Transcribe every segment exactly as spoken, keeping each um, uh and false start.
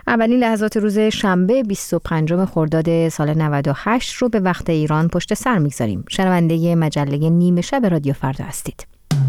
اولین لحظات روز شنبه بیست و پنجم خرداد سال نود و هشت رو به وقت ایران پشت سر میگذاریم. شنونده مجله نیمه شب رادیو فردا هستید.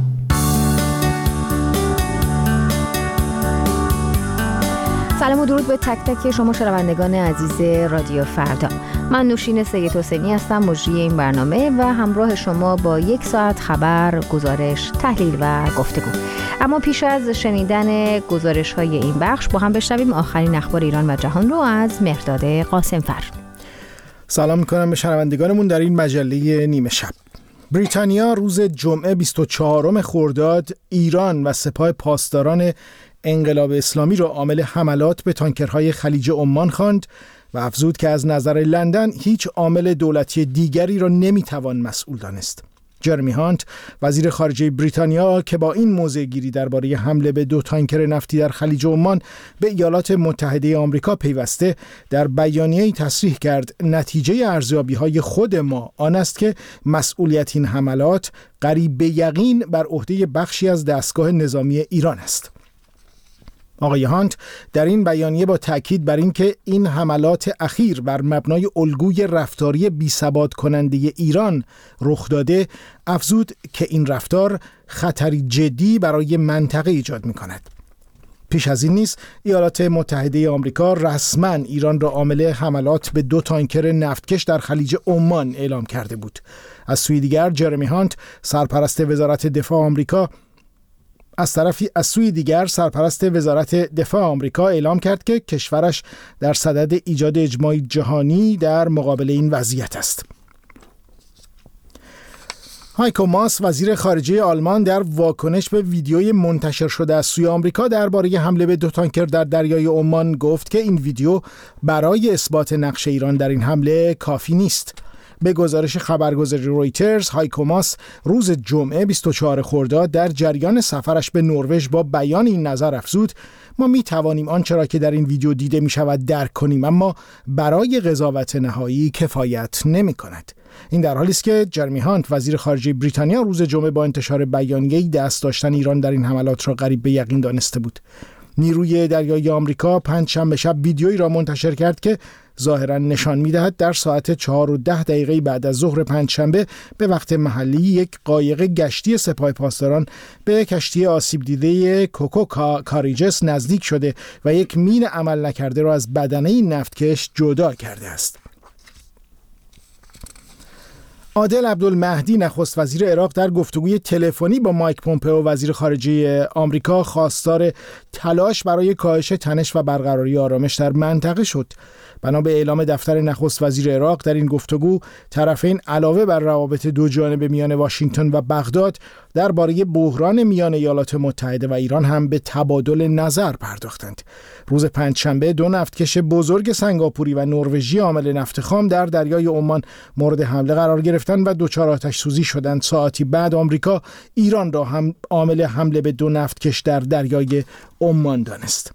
سلام و درود به تک تک شما شنوندگان عزیز رادیو فردا. من نوشین سید حسینی هستم، مجری این برنامه و همراه شما با یک ساعت خبر، گزارش، تحلیل و گفتگو. اما پیش از شنیدن گزارش های این بخش با هم بشنویم آخرین اخبار ایران و جهان رو از مهرداد قاسمفر. سلام میکنم به شنوندگانمون در این مجله نیمه شب. بریتانیا روز جمعه بیست و چهارم خرداد ایران و سپاه پاسداران انقلاب اسلامی را عامل حملات به تانکرهای خلیج عمان خواند و افزود که از نظر لندن هیچ عامل دولتی دیگری را نمیتوان مسئول دانست. جرمی هانت وزیر خارجه بریتانیا که با این موضع گیری درباره حمله به دو تانکر نفتی در خلیج عمان به ایالات متحده آمریکا پیوسته، در بیانیه‌ای تصریح کرد نتیجه ارزیابی‌های خود ما آن است که مسئولیت این حملات قریب به یقین بر عهده بخشی از دستگاه نظامی ایران است. آقای هانت در این بیانیه با تأکید بر این که این حملات اخیر بر مبنای الگوی رفتاری بی‌ثبات کننده ایران رخ داده، افزود که این رفتار خطری جدی برای منطقه ایجاد می‌کند. پیش از این نیز ایالات متحده آمریکا رسما ایران را عامل حملات به دو تانکر نفتکش در خلیج عمان اعلام کرده بود. از سوی دیگر جرمی هانت سرپرست وزارت دفاع آمریکا از طرفی از سوی دیگر سرپرست وزارت دفاع آمریکا اعلام کرد که کشورش در صدد ایجاد اجماع جهانی در مقابل این وضعیت است. هایکو ماس وزیر خارجه آلمان در واکنش به ویدیوی منتشر شده از سوی آمریکا درباره حمله به دو تانکر در دریای عمان گفت که این ویدیو برای اثبات نقش ایران در این حمله کافی نیست. به گزارش خبرگزاری رویترز، هایکو ماس روز جمعه بیست و چهارم خرداد در جریان سفرش به نروژ با بیان این نظر افزود: ما می توانیم آنچه را که در این ویدیو دیده می شود درک کنیم، اما برای قضاوت نهایی کفایت نمی کند. این در حالی است که جرمی هانت وزیر خارجه بریتانیا روز جمعه با انتشار بیانیه‌ای دست داشتن ایران در این حملات را قریب به یقین دانسته بود. نیروی دریایی آمریکا پنجشنبه شب ویدیویی را منتشر کرد که ظاهراً نشان می‌دهد در ساعت چهار و ده دقیقه بعد از ظهر پنجشنبه به وقت محلی یک قایق گشتی سپاه پاسداران به کشتی آسیب دیده کوکو کاریجس نزدیک شده و یک مین عمل نکرده را از بدنه نفتکش جدا کرده است. عادل عبدالمهدی نخست وزیر عراق در گفتگوی تلفنی با مایک پومپئو وزیر خارجه آمریکا خواستار تلاش برای کاهش تنش و برقراری آرامش در منطقه شد. بنا به اعلام دفتر نخست وزیر عراق در این گفتگو، طرفین علاوه بر روابط دو جانبه میان واشنگتن و بغداد درباره بحران میان ایالات متحده و ایران هم به تبادل نظر پرداختند. روز پنجشنبه دو نفتکش بزرگ سنگاپوری و نروژی حامل نفت خام در دریای عمان مورد حمله قرار گرفتند و دچار آتش سوزی شدند. ساعتی بعد آمریکا ایران را هم عامل حمله به دو نفتکش در دریای عمان دانست.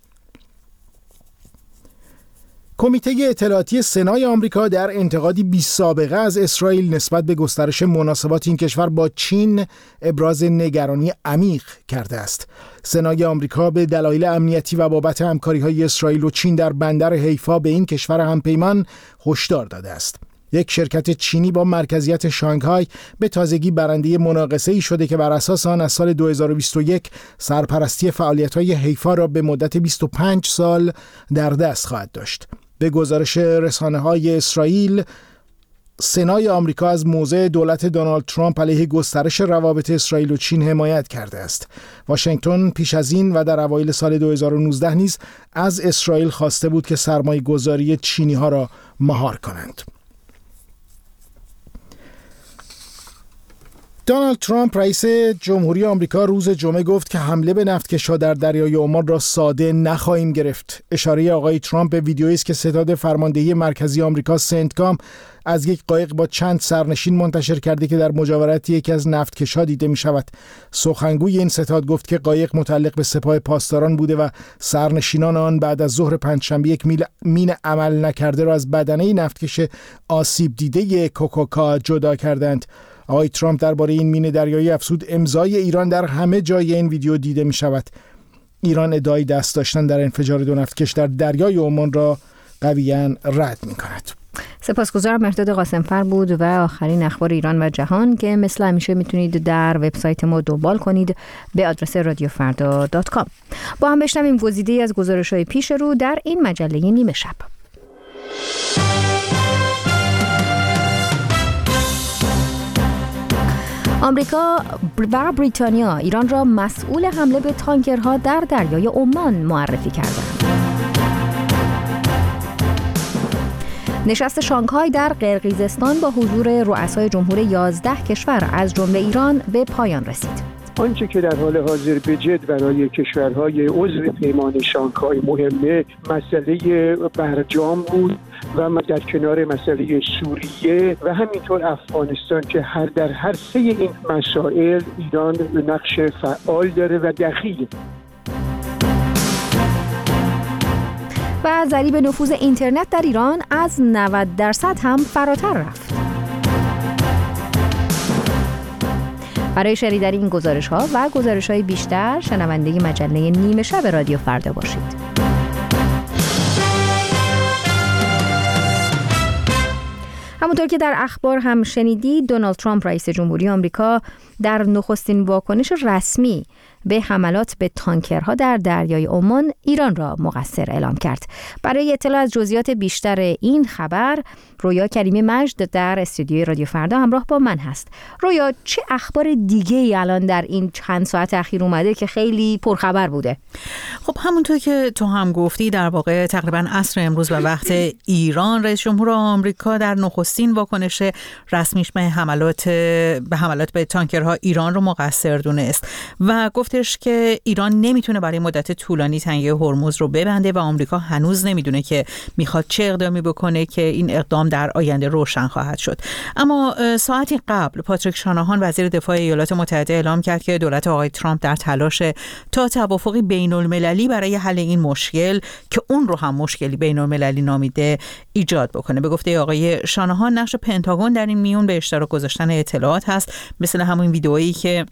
کمیته اطلاعاتی سنای آمریکا در انتقادی بی سابقه از اسرائیل نسبت به گسترش مناسبات این کشور با چین ابراز نگرانی عمیق کرده است. سنای آمریکا به دلایل امنیتی و بابت همکاری‌های اسرائیل و چین در بندر حیفا به این کشور همپیمان هشدار داده است. یک شرکت چینی با مرکزیت شانگهای به تازگی برنده مناقصه‌ای شده که بر اساس آن از سال دو هزار و بیست و یک سرپرستی فعالیت‌های حیفا را به مدت بیست و پنج سال در دست خواهد داشت. به گزارش رسانه‌های اسرائیل، سنای آمریکا از موضع دولت دونالد ترامپ علیه گسترش روابط اسرائیل و چین حمایت کرده است. واشنگتن پیش از این و در اوایل سال دو هزار و نوزده نیز از اسرائیل خواسته بود که سرمایه‌گذاری چینی‌ها را مهار کنند. دونالد ترامپ رئیس جمهوری آمریکا روز جمعه گفت که حمله به نفتکش‌ها در دریای عمان را ساده نخواهیم گرفت. اشاره آقای ترامپ به ویدیویی است که ستاد فرماندهی مرکزی آمریکا سنتکام از یک قایق با چند سرنشین منتشر کرده که در مجاورت یکی از نفتکش‌ها دیده می شود. سخنگوی این ستاد گفت که قایق متعلق به سپاه پاسداران بوده و سرنشینان آن بعد از ظهر پنجشنبه یک مین عمل نکرده را از بدنه نفتکش آسیب دیده کوکوکا جدا کردند. آقای ترامپ درباره این مین دریایی افزود امضای ایران در همه جای این ویدیو دیده می شود. ایران ادعای دست داشتن در انفجار دو نفتکش در دریای عمان را قویاً رد می‌کند. سپاسگزارم. مهرداد قاسمفر بود و آخرین اخبار ایران و جهان که مثل همیشه میتونید در وبسایت ما دنبال کنید به آدرس رادیو فردا دات کام. با هم بشنویم گزیده‌ای از گزارش‌های پیش رو در این مجله نیمه شب. آمریکا و بریتانیا ایران را مسئول حمله به تانکرها در دریای عمان معرفی کردند. نشست شانگهای در قرقیزستان با حضور رؤسای جمهور یازده کشور از جمله ایران به پایان رسید. آنچه که در حال حاضر به جد برای کشورهای عضو پیمان شانگهای مهمه مسئله برجام بود و در کنار مسئله سوریه و همینطور افغانستان که هر در هر سه این مسائل ایران نقش فعال داره و دخیل. و ضریب نفوذ اینترنت در ایران از نود درصد هم فراتر رفت. برای شنیدن این گزارش ها و گزارش های بیشتر شنونده مجله نیمه شب رادیو فردا باشید. همونطور که در اخبار هم شنیدید، دونالد ترامپ رئیس جمهوری آمریکا در نخستین واکنش رسمی به حملات به تانکرها در دریای عمان ایران را مقصر اعلام کرد. برای اطلاع از جزئیات بیشتر این خبر، رویا کریمی مجد در استودیوی رادیو فردا همراه با من هست. رویا، چه اخبار دیگه ای الان در این چند ساعت اخیر اومده که خیلی پرخبر بوده؟ خب همونطور که تو هم گفتی، در واقع تقریبا عصر امروز به وقت ایران رئیس جمهور آمریکا در نخستین واکنش رسمیش به حملات به حملات به تانکرها ایران رو مقصر دونست و گفتش که ایران نمیتونه برای مدت طولانی تنگه هرمز رو ببنده و آمریکا هنوز نمیدونه که میخواد چه اقدامی بکنه که این اقدام در آینده روشن خواهد شد. اما ساعتی قبل پاتریک شاناهان وزیر دفاع ایالات متحده اعلام کرد که دولت آقای ترامپ در تلاش تا توافقی بین‌المللی برای حل این مشکل که اون رو هم مشکلی بین‌المللی نامیده ایجاد بکنه. به گفته آقای شاناهان، نقش پنتاگون در این میون به اشتراک گذاشتن اطلاعات هست، مثل همون ویدئویی که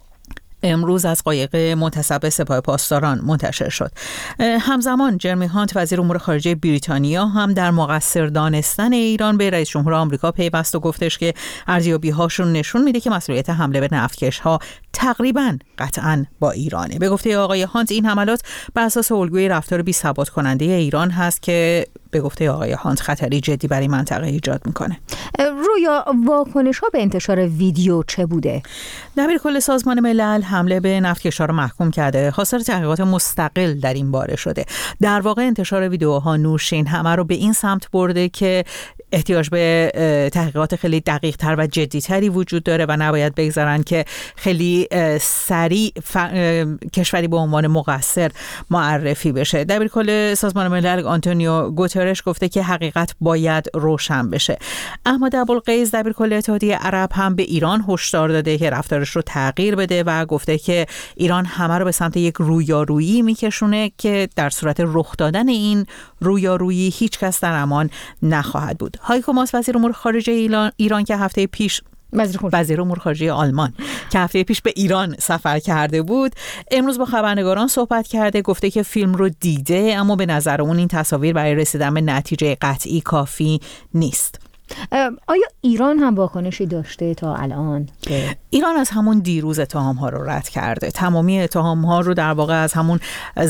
امروز از قایق منتسب به سپاه پاسداران منتشر شد. همزمان جرمی هانت وزیر امور خارجه بریتانیا هم در مقصر دانستن ایران به رئیس جمهور آمریکا پیوست و گفتش که ارزیابی‌هاشون نشون میده که مسئولیت حمله به نفتکش‌ها تقریباً قطعاً با ایرانه. به گفته آقای هانت، این حملات بر اساس الگوی رفتار بی‌ثبات کننده ایران هست که به گفته آقای هانت خطری جدی برای منطقه ایجاد میکنه. رویا، واکنش ها به انتشار ویدیو چه بوده؟ دبیر کل سازمان ملل حمله به نفتکش‌ها رو محکوم کرده. خواستار تحقیقات مستقل در این باره شده. در واقع انتشار ویدیوها نوشین همه رو به این سمت برده که احتیاج به تحقیقات خیلی دقیق تر و جدی تری وجود داره و نباید بگذارن که خیلی سریع ف... کشوری به عنوان مقصر معرفی بشه. دبیر کل سازمان ملل آنتونیو گوترش گفته که حقیقت باید روشن بشه. احمد ابوالقیس دبیر کل اتحادیه عرب هم به ایران هشدار داده که رفتارش رو تغییر بده و گفته که ایران همه رو به سمت یک رویارویی میکشونه که در صورت رخ دادن این رویارویی هیچ کس در امان نخواهد بود. هایکو ماس وزیر امور خارجه ایران, ایران که هفته پیش وزیر امور خارجه آلمان که هفته پیش به ایران سفر کرده بود، امروز با خبرنگاران صحبت کرده. گفته که فیلم رو دیده، اما به نظر اون این تصاویر برای رسیدن به نتیجه قطعی کافی نیست. آیا ایران هم واکنشی داشته تا الان؟ ایران از همون دیروز اتهام‌ها رو رد کرده. تمامی اتهام‌ها رو در واقع از همون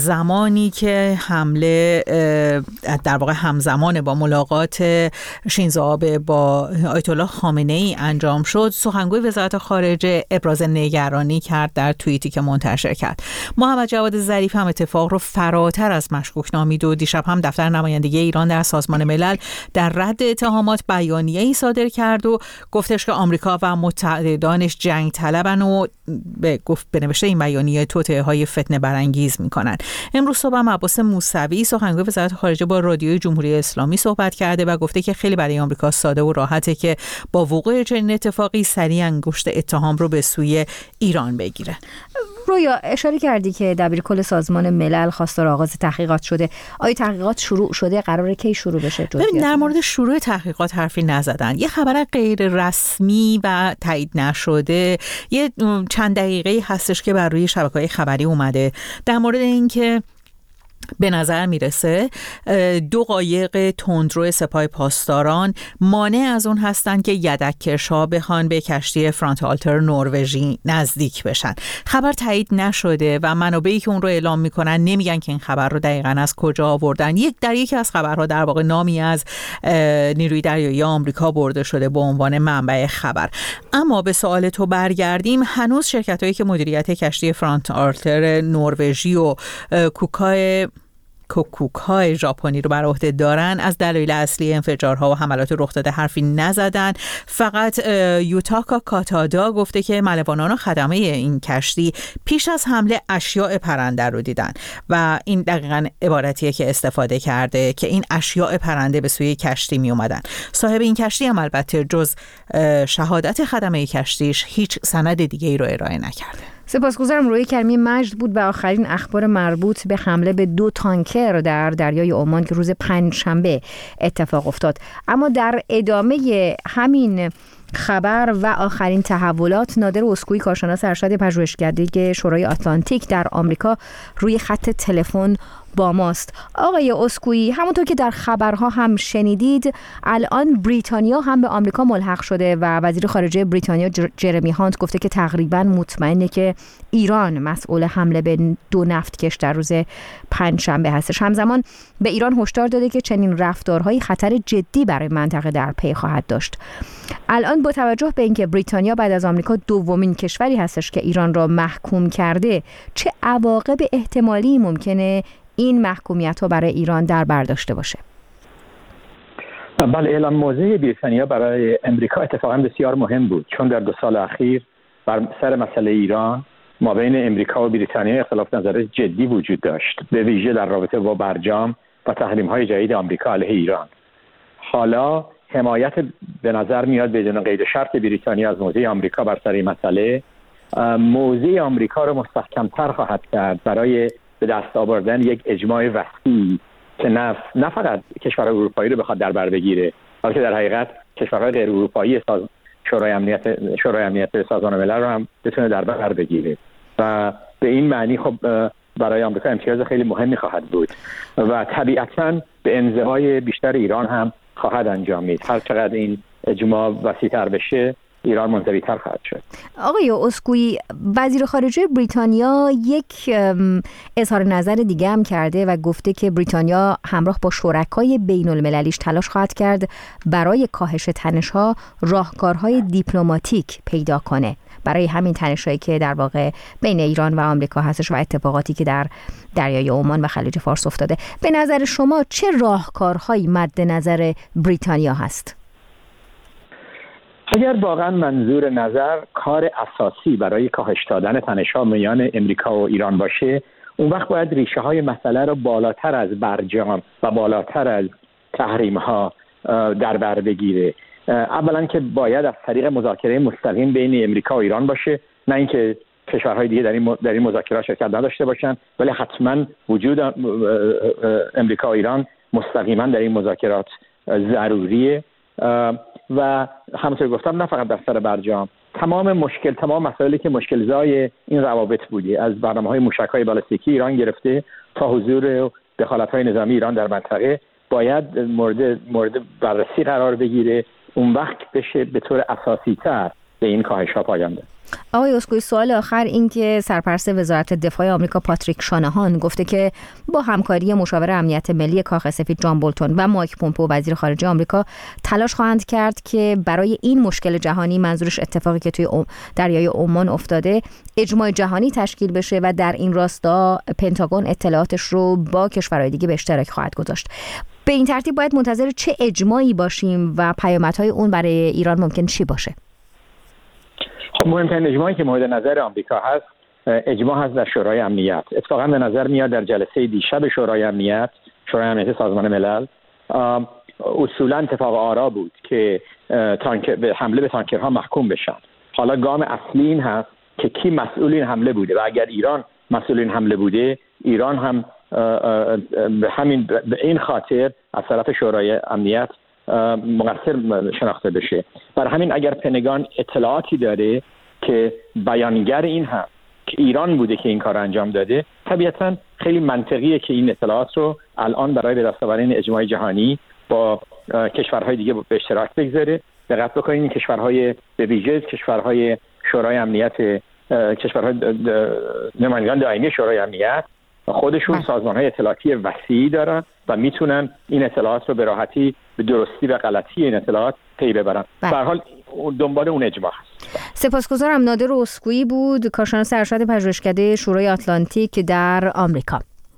زمانی که حمله در واقع همزمان با ملاقات شینزو آبه با آیت الله خامنه‌ای انجام شد، سخنگوی وزارت خارجه ابراز نگرانی کرد در توییتی که منتشر کرد. محمد جواد ظریف هم اتفاق رو فراتر از مشکوک نامید و دیشب هم دفتر نمایندگی ایران در سازمان ملل در رد اتهامات بیانیه‌ای صادر کرد و گفتش که آمریکا و متحدانش جنگ طلبن و به گفت بنوشته این بیانیه توطئه‌های فتنه برانگیز میکنن. امروز صبح عباس موسوی سخنگوی وزارت خارجه با رادیوی جمهوری اسلامی صحبت کرده و گفته که خیلی برای آمریکا ساده و راحته که با وقوع چنین اتفاقی سریع انگشت اتهام رو به سوی ایران بگیره. رویا، اشاره کردی که دبیر کل سازمان ملل خواستار آغاز تحقیقات شده. آیا تحقیقات شروع شده؟ قراره کی شروع بشه؟ ببین، در مورد شروع تحقیقات حرفی نزدن. یه خبر غیر رسمی و تایید نشده یه چند چند دقیقه هستش که بر روی شبکه‌های خبری اومده در مورد اینکه به نظر میرسه دو قایق تندرو سپاه پاسداران مانع از اون هستن که یدک‌کش‌ها بخوان به کشتی فرانتالتر نروژی نزدیک بشن. خبر تایید نشده و منابعی که اون رو اعلام میکنن نمیگن که این خبر رو دقیقاً از کجا آوردن. یک در یکی از خبرها در واقع نامی از نیروی دریایی آمریکا برده شده به عنوان منبع خبر. اما به سوال تو برگردیم، هنوز شرکتایی که مدیریت کشتی فرانتالتر نروژی و کوکای کوکوکای ژاپنی رو بر عهده دارن از دلایل اصلی انفجارها و حملات رخ داده حرفی نزدن. فقط یوتاکا کاتادا گفته که ملوانان و خدمه این کشتی پیش از حمله اشیاء پرنده رو دیدن و این دقیقاً عبارتیه که استفاده کرده که این اشیاء پرنده به سوی کشتی می اومدن. صاحب این کشتی هم البته جز شهادت خدمه کشتیش هیچ سند دیگه ای رو ارائه نکرده. سپاسگزارم. روی کریمی مجد بود با آخرین اخبار مربوط به حمله به دو تانکر در دریای عمان که روز پنجشنبه اتفاق افتاد. اما در ادامه همین خبر و آخرین تحولات، نادر اسکویی کارشناس ارشد پژوهشکده شورای آتلانتیک در آمریکا روی خط تلفن با ماست. آقای اسکویی، همونطور که در خبرها هم شنیدید، الان بریتانیا هم به آمریکا ملحق شده و وزیر خارجه بریتانیا جرمی هانت گفته که تقریبا مطمئنه که ایران مسئول حمله به دو نفتکش در روز پنجشنبه هستش. همزمان به ایران هشدار داده که چنین رفتارهایی خطر جدی برای منطقه در پی خواهد داشت. الان با توجه به اینکه بریتانیا بعد از آمریکا دومین کشوری هستش که ایران را محکوم کرده، چه عواقب احتمالی ممکنه این محکومیت ها برای ایران در بر داشته باشه؟ بله، اعلام موضع بریتانیا برای امریکا اتفاقا بسیار مهم بود، چون در دو سال اخیر بر سر مسئله ایران ما بین امریکا و بریتانیا اختلاف نظر جدی وجود داشت، به ویژه در رابطه با برجام و تحریم‌های جدید آمریکا علیه ایران. حالا حمایت به نظر میاد بدون قید شرط بریتانیا از موضع آمریکا بر سر این مسئله موضع آمریکا رو مستحکم‌تر خواهد کرد برای به دست آوردن یک اجماع وسیع که نه نه فقط کشورهای اروپایی رو بخواد در بر بگیره، بلکه در حقیقت کشورهای غیر اروپایی ساز... شورای امنیت شورای امنیت سازمان ملل رو هم بتونه در بر بگیره و به این معنی خب برای آمریکا امتیاز خیلی مهمی خواهد بود و طبیعتاً به انزوای بیشتر ایران هم خواهد انجامید. هر چقدر این اجماع وسیع‌تر بشه ایران منزوی‌تر خواهد شد. آقای اسکویی، وزیر خارجه بریتانیا یک اظهار نظر دیگه هم کرده و گفته که بریتانیا همراه با شرکای بین المللیش تلاش خواهد کرد برای کاهش تنش‌ها راهکارهای دیپلماتیک پیدا کنه برای همین تنش‌هایی که در واقع بین ایران و آمریکا هستش و اتفاقاتی که در دریای عمان و خلیج فارس افتاده. به نظر شما چه راهکارهایی مد نظر بریتانیا هست؟ اگر واقعا منظور نظر کار اساسی برای کاهش دادن تنش‌ها میان امریکا و ایران باشه، اون وقت باید ریشه های مسئله رو بالاتر از برجام و بالاتر از تحریم ها در بر بگیره. اولا که باید از طریق مذاکره مستقیم بین امریکا و ایران باشه، نه اینکه کشورهای دیگه در این در این مذاکرات شرکت نداشته باشن، ولی حتما وجود امریکا و ایران مستقیما در این مذاکرات ضروریه. و همونطور گفتم نه فقط در سر برجام، تمام مشکل تمام مسائلی که مشکل زای این روابط بوده، از برنامه‌های موشک‌های بالستیکی ایران گرفته تا حضور و دخالت‌های نظامی ایران در منطقه باید مورد مورد بررسی قرار بگیره. اون وقت بشه به طور اساسی‌تر به این کاهش‌ها پایان داد. آقای اسکویی، سوال آخر این که سرپرست وزارت دفاع آمریکا پاتریک شانهان گفته که با همکاری مشاور امنیت ملی کاخ سفید جان بولتون و مایک پومپئو وزیر خارجه آمریکا تلاش خواهند کرد که برای این مشکل جهانی، منظورش اتفاقی که توی دریای عمان افتاده، اجماع جهانی تشکیل بشه و در این راستا پنتاگون اطلاعاتش رو با کشورهای دیگه به اشتراک خواهد گذاشت. به این ترتیب باید منتظر چه اجماعی باشیم و پیامدهای اون برای ایران ممکن چی باشه؟ خب مهمترین اجماعی که مورد نظر آمریکا هست اجماع هست در شورای امنیت. اتفاقا به نظر میاد در جلسه دیشب شورای امنیت شورای امنیت سازمان ملل اصولا اتفاق آرا بود که تانکر به حمله به تانکرها محکوم بشن. حالا گام اصلی این هست که کی مسئول این حمله بوده و اگر ایران مسئول این حمله بوده، ایران هم به همین به این خاطر از طرف شورای امنیت مقصر شناخته بشه. برای همین اگر پنتاگون اطلاعاتی داره که بیانگر این هم که ایران بوده که این کار انجام داده، طبیعتاً خیلی منطقیه که این اطلاعات رو الان برای به دست آوردن اجماع جهانی با کشورهای دیگه به اشتراک بگذاره. دقت بکنید این کشورهای به ویژه کشورهای شورای امنیت، کشورهای نمایندگان دائمی شورای امنیت خودشون سازمان‌های اطلاعاتی وسیعی دارن و میتونن این اطلاعات رو به راحتی به درستی و غلطی این اطلاعات پی ببرن. به هر حال دنبال اون اجماع هست. سپاسگزارم. نادر اسکویی بود، کارشناس ارشد پژوهشکده شورای آتلانتیک در آمریکا.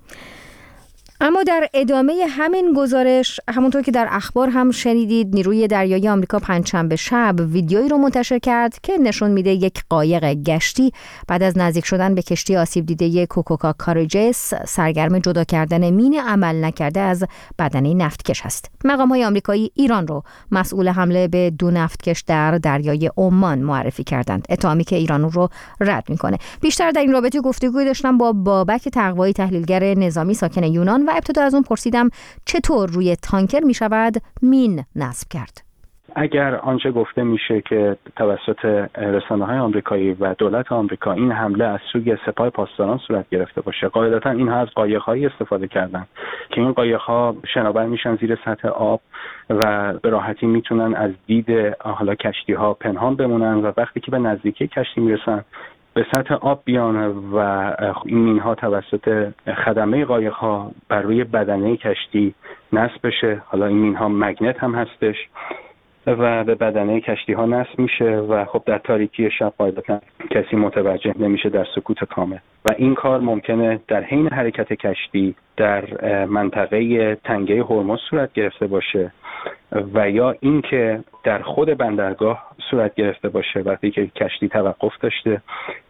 اما در ادامه همین گزارش، همونطور که در اخبار هم شنیدید، نیروی دریایی آمریکا پنجشنبه شب ویدیویی رو منتشر کرد که نشون میده یک قایق گشتی بعد از نزدیک شدن به کشتی آسیب دیده کوکوکا کاریجس سرگرم جدا کردن مین عمل نکرده از بدنه نفتکش است. مقام‌های آمریکایی ایران رو مسئول حمله به دو نفتکش در دریای عمان معرفی کردند، اتهامی که ایران رو رد میکنه. بیشتر در این رابطه گفتگوی داشتم با بابک تقوایی، تحلیلگر نظامی ساکن یونان، و ابتدا از اون پرسیدم چطور روی تانکر می شود مین نصب کرد. اگر آنچه گفته میشه که توسط رسانه‌های آمریکایی و دولت آمریکا این حمله از سوی سپاه پاسداران صورت گرفته باشه، قاعدتاً اینها از قایق‌هایی استفاده کردن که این قایق‌ها شناور میشن زیر سطح آب و به راحتی میتونن از دید حالا کشتی‌ها پنهان بمونن و وقتی که به نزدیکی کشتی میرسن به سطح آب بیان و این مین‌ها توسط خدمه قایق‌ها بر روی بدنه کشتی نصب بشه. حالا این مین‌ها مگنت هم هستش و به بدنه کشتی‌ها نصب میشه و خب در تاریکی شب قاعدتاً کسی متوجه نمیشه در سکوت کامل و این کار ممکنه در حین حرکت کشتی در منطقه تنگه هرمز صورت گرفته باشه و یا اینکه در خود بندرگاه صورت گرفته باشه وقتی که کشتی توقف داشته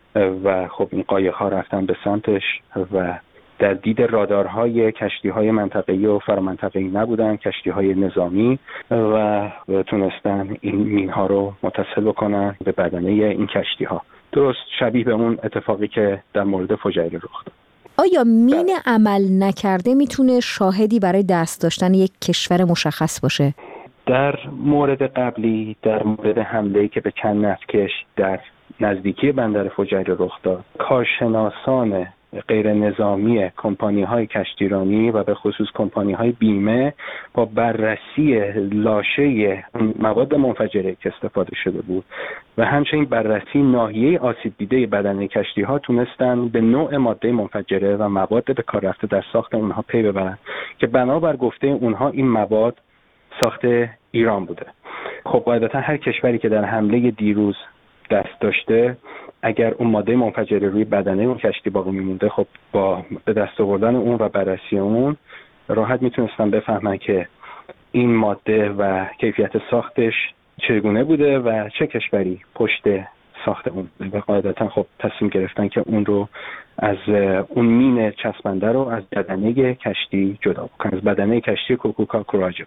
و خب این قایق‌ها رفتن به سمتش و در دید رادارهای کشتی‌های منطقه‌ای و فرامنطقه‌ای نبودن، کشتی‌های نظامی، و تونستن این مین‌ها رو متصل بکنن به بدنه این کشتی‌ها. درست شبیه به اون اتفاقی که در مورد فجایع رخ داد. آیا مین عمل نکرده میتونه شاهدی برای دست داشتن یک کشور مشخص باشه؟ در مورد قبلی، در مورد حمله‌ای که به چند نفتکش در نزدیکی بندر فجایع رخ داد، کارشناسان غیر نظامی کمپانی‌های کشتیرانی و به خصوص کمپانی‌های بیمه با بررسی لاشه مواد منفجره که استفاده شده بود و همچنین بررسی ناحیه آسیب دیده بدنه کشتی‌ها تونستن به نوع ماده منفجره و مواد به کار رفته در ساخت اونها پی ببرن که بنابر گفته اونها این مواد ساخت ایران بوده. خب قاعدتا هر کشوری که در حمله دیروز دست داشته، اگر اون ماده منفجره روی بدنه اون کشتی باقی میمونده، خب با به دست آوردن اون و بررسی اون راحت میتونستن بفهمن که این ماده و کیفیت ساختش چگونه بوده و چه کشوری پشت ساخت اون. و قاعدتا خب تصمیم گرفتن که اون رو از اون مین چسبنده رو از بدنه کشتی جدا بکنن، از بدنه کشتی کوکوکا کوراژس.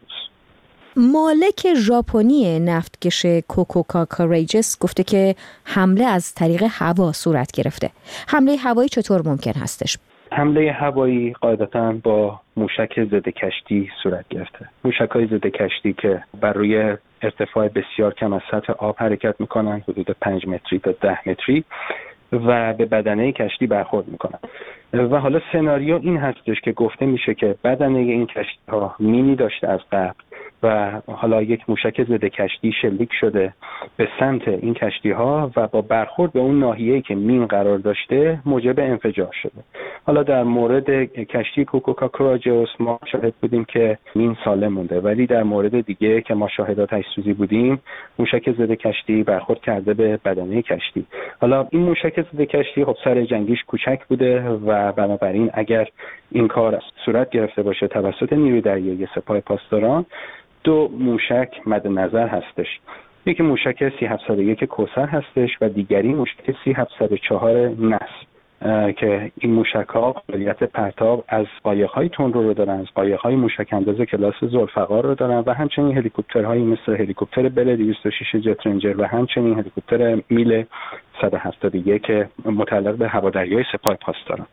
مالک ژاپنی نفتکش کوکوکا کاریجس گفته که حمله از طریق هوا صورت گرفته. حمله هوایی چطور ممکن هستش؟ حمله هوایی قاعدتاً با موشک ضد کشتی صورت گرفته. موشک‌های ضد کشتی که بر روی ارتفاع بسیار کم از سطح آب حرکت می‌کنند، حدود پنج متری تا ده متری، و به بدنه کشتی برخورد میکنن. و حالا سناریو این هستش که گفته میشه که بدنه این کشتی ها مینی داشته از قبل و حالا یک موشک ضد کشتی شلیک شده به سمت این کشتی ها و با برخورد به اون ناحیه‌ای که مین قرار داشته موجب انفجار شده. حالا در مورد کشتی کوکوکا کوراژس ما شاهد بودیم که مین سالم مونده، ولی در مورد دیگه که ما شاهد آتش سوزی بودیم موشک ضد کشتی برخورد کرده به بدنه کشتی. حالا این موشک ضد کشتی خب سر جنگیش کوچک بوده و بنابراین اگر این کار صورت گرفته باشه توسط نیروی دریایی سپاه پاسداران، دو موشک مد نظر هستش. یکی موشک سی هفتصد و یک کوثر هستش و دیگری موشک سی هفتصد و چهار نصر که این موشک‌ها قابلیت پرتاب از قایق‌های تندرو رو دارن، از قایق‌های موشک انداز کلاس ذوالفقار رو دارن و همچنین هلیکوپترهایی مثل هلیکوپتر بل دویست و شش جت رنجر و همچنین هلیکوپتر میل صد و هفتاد و یک متعلق به هوادریای سپاه پاسداران.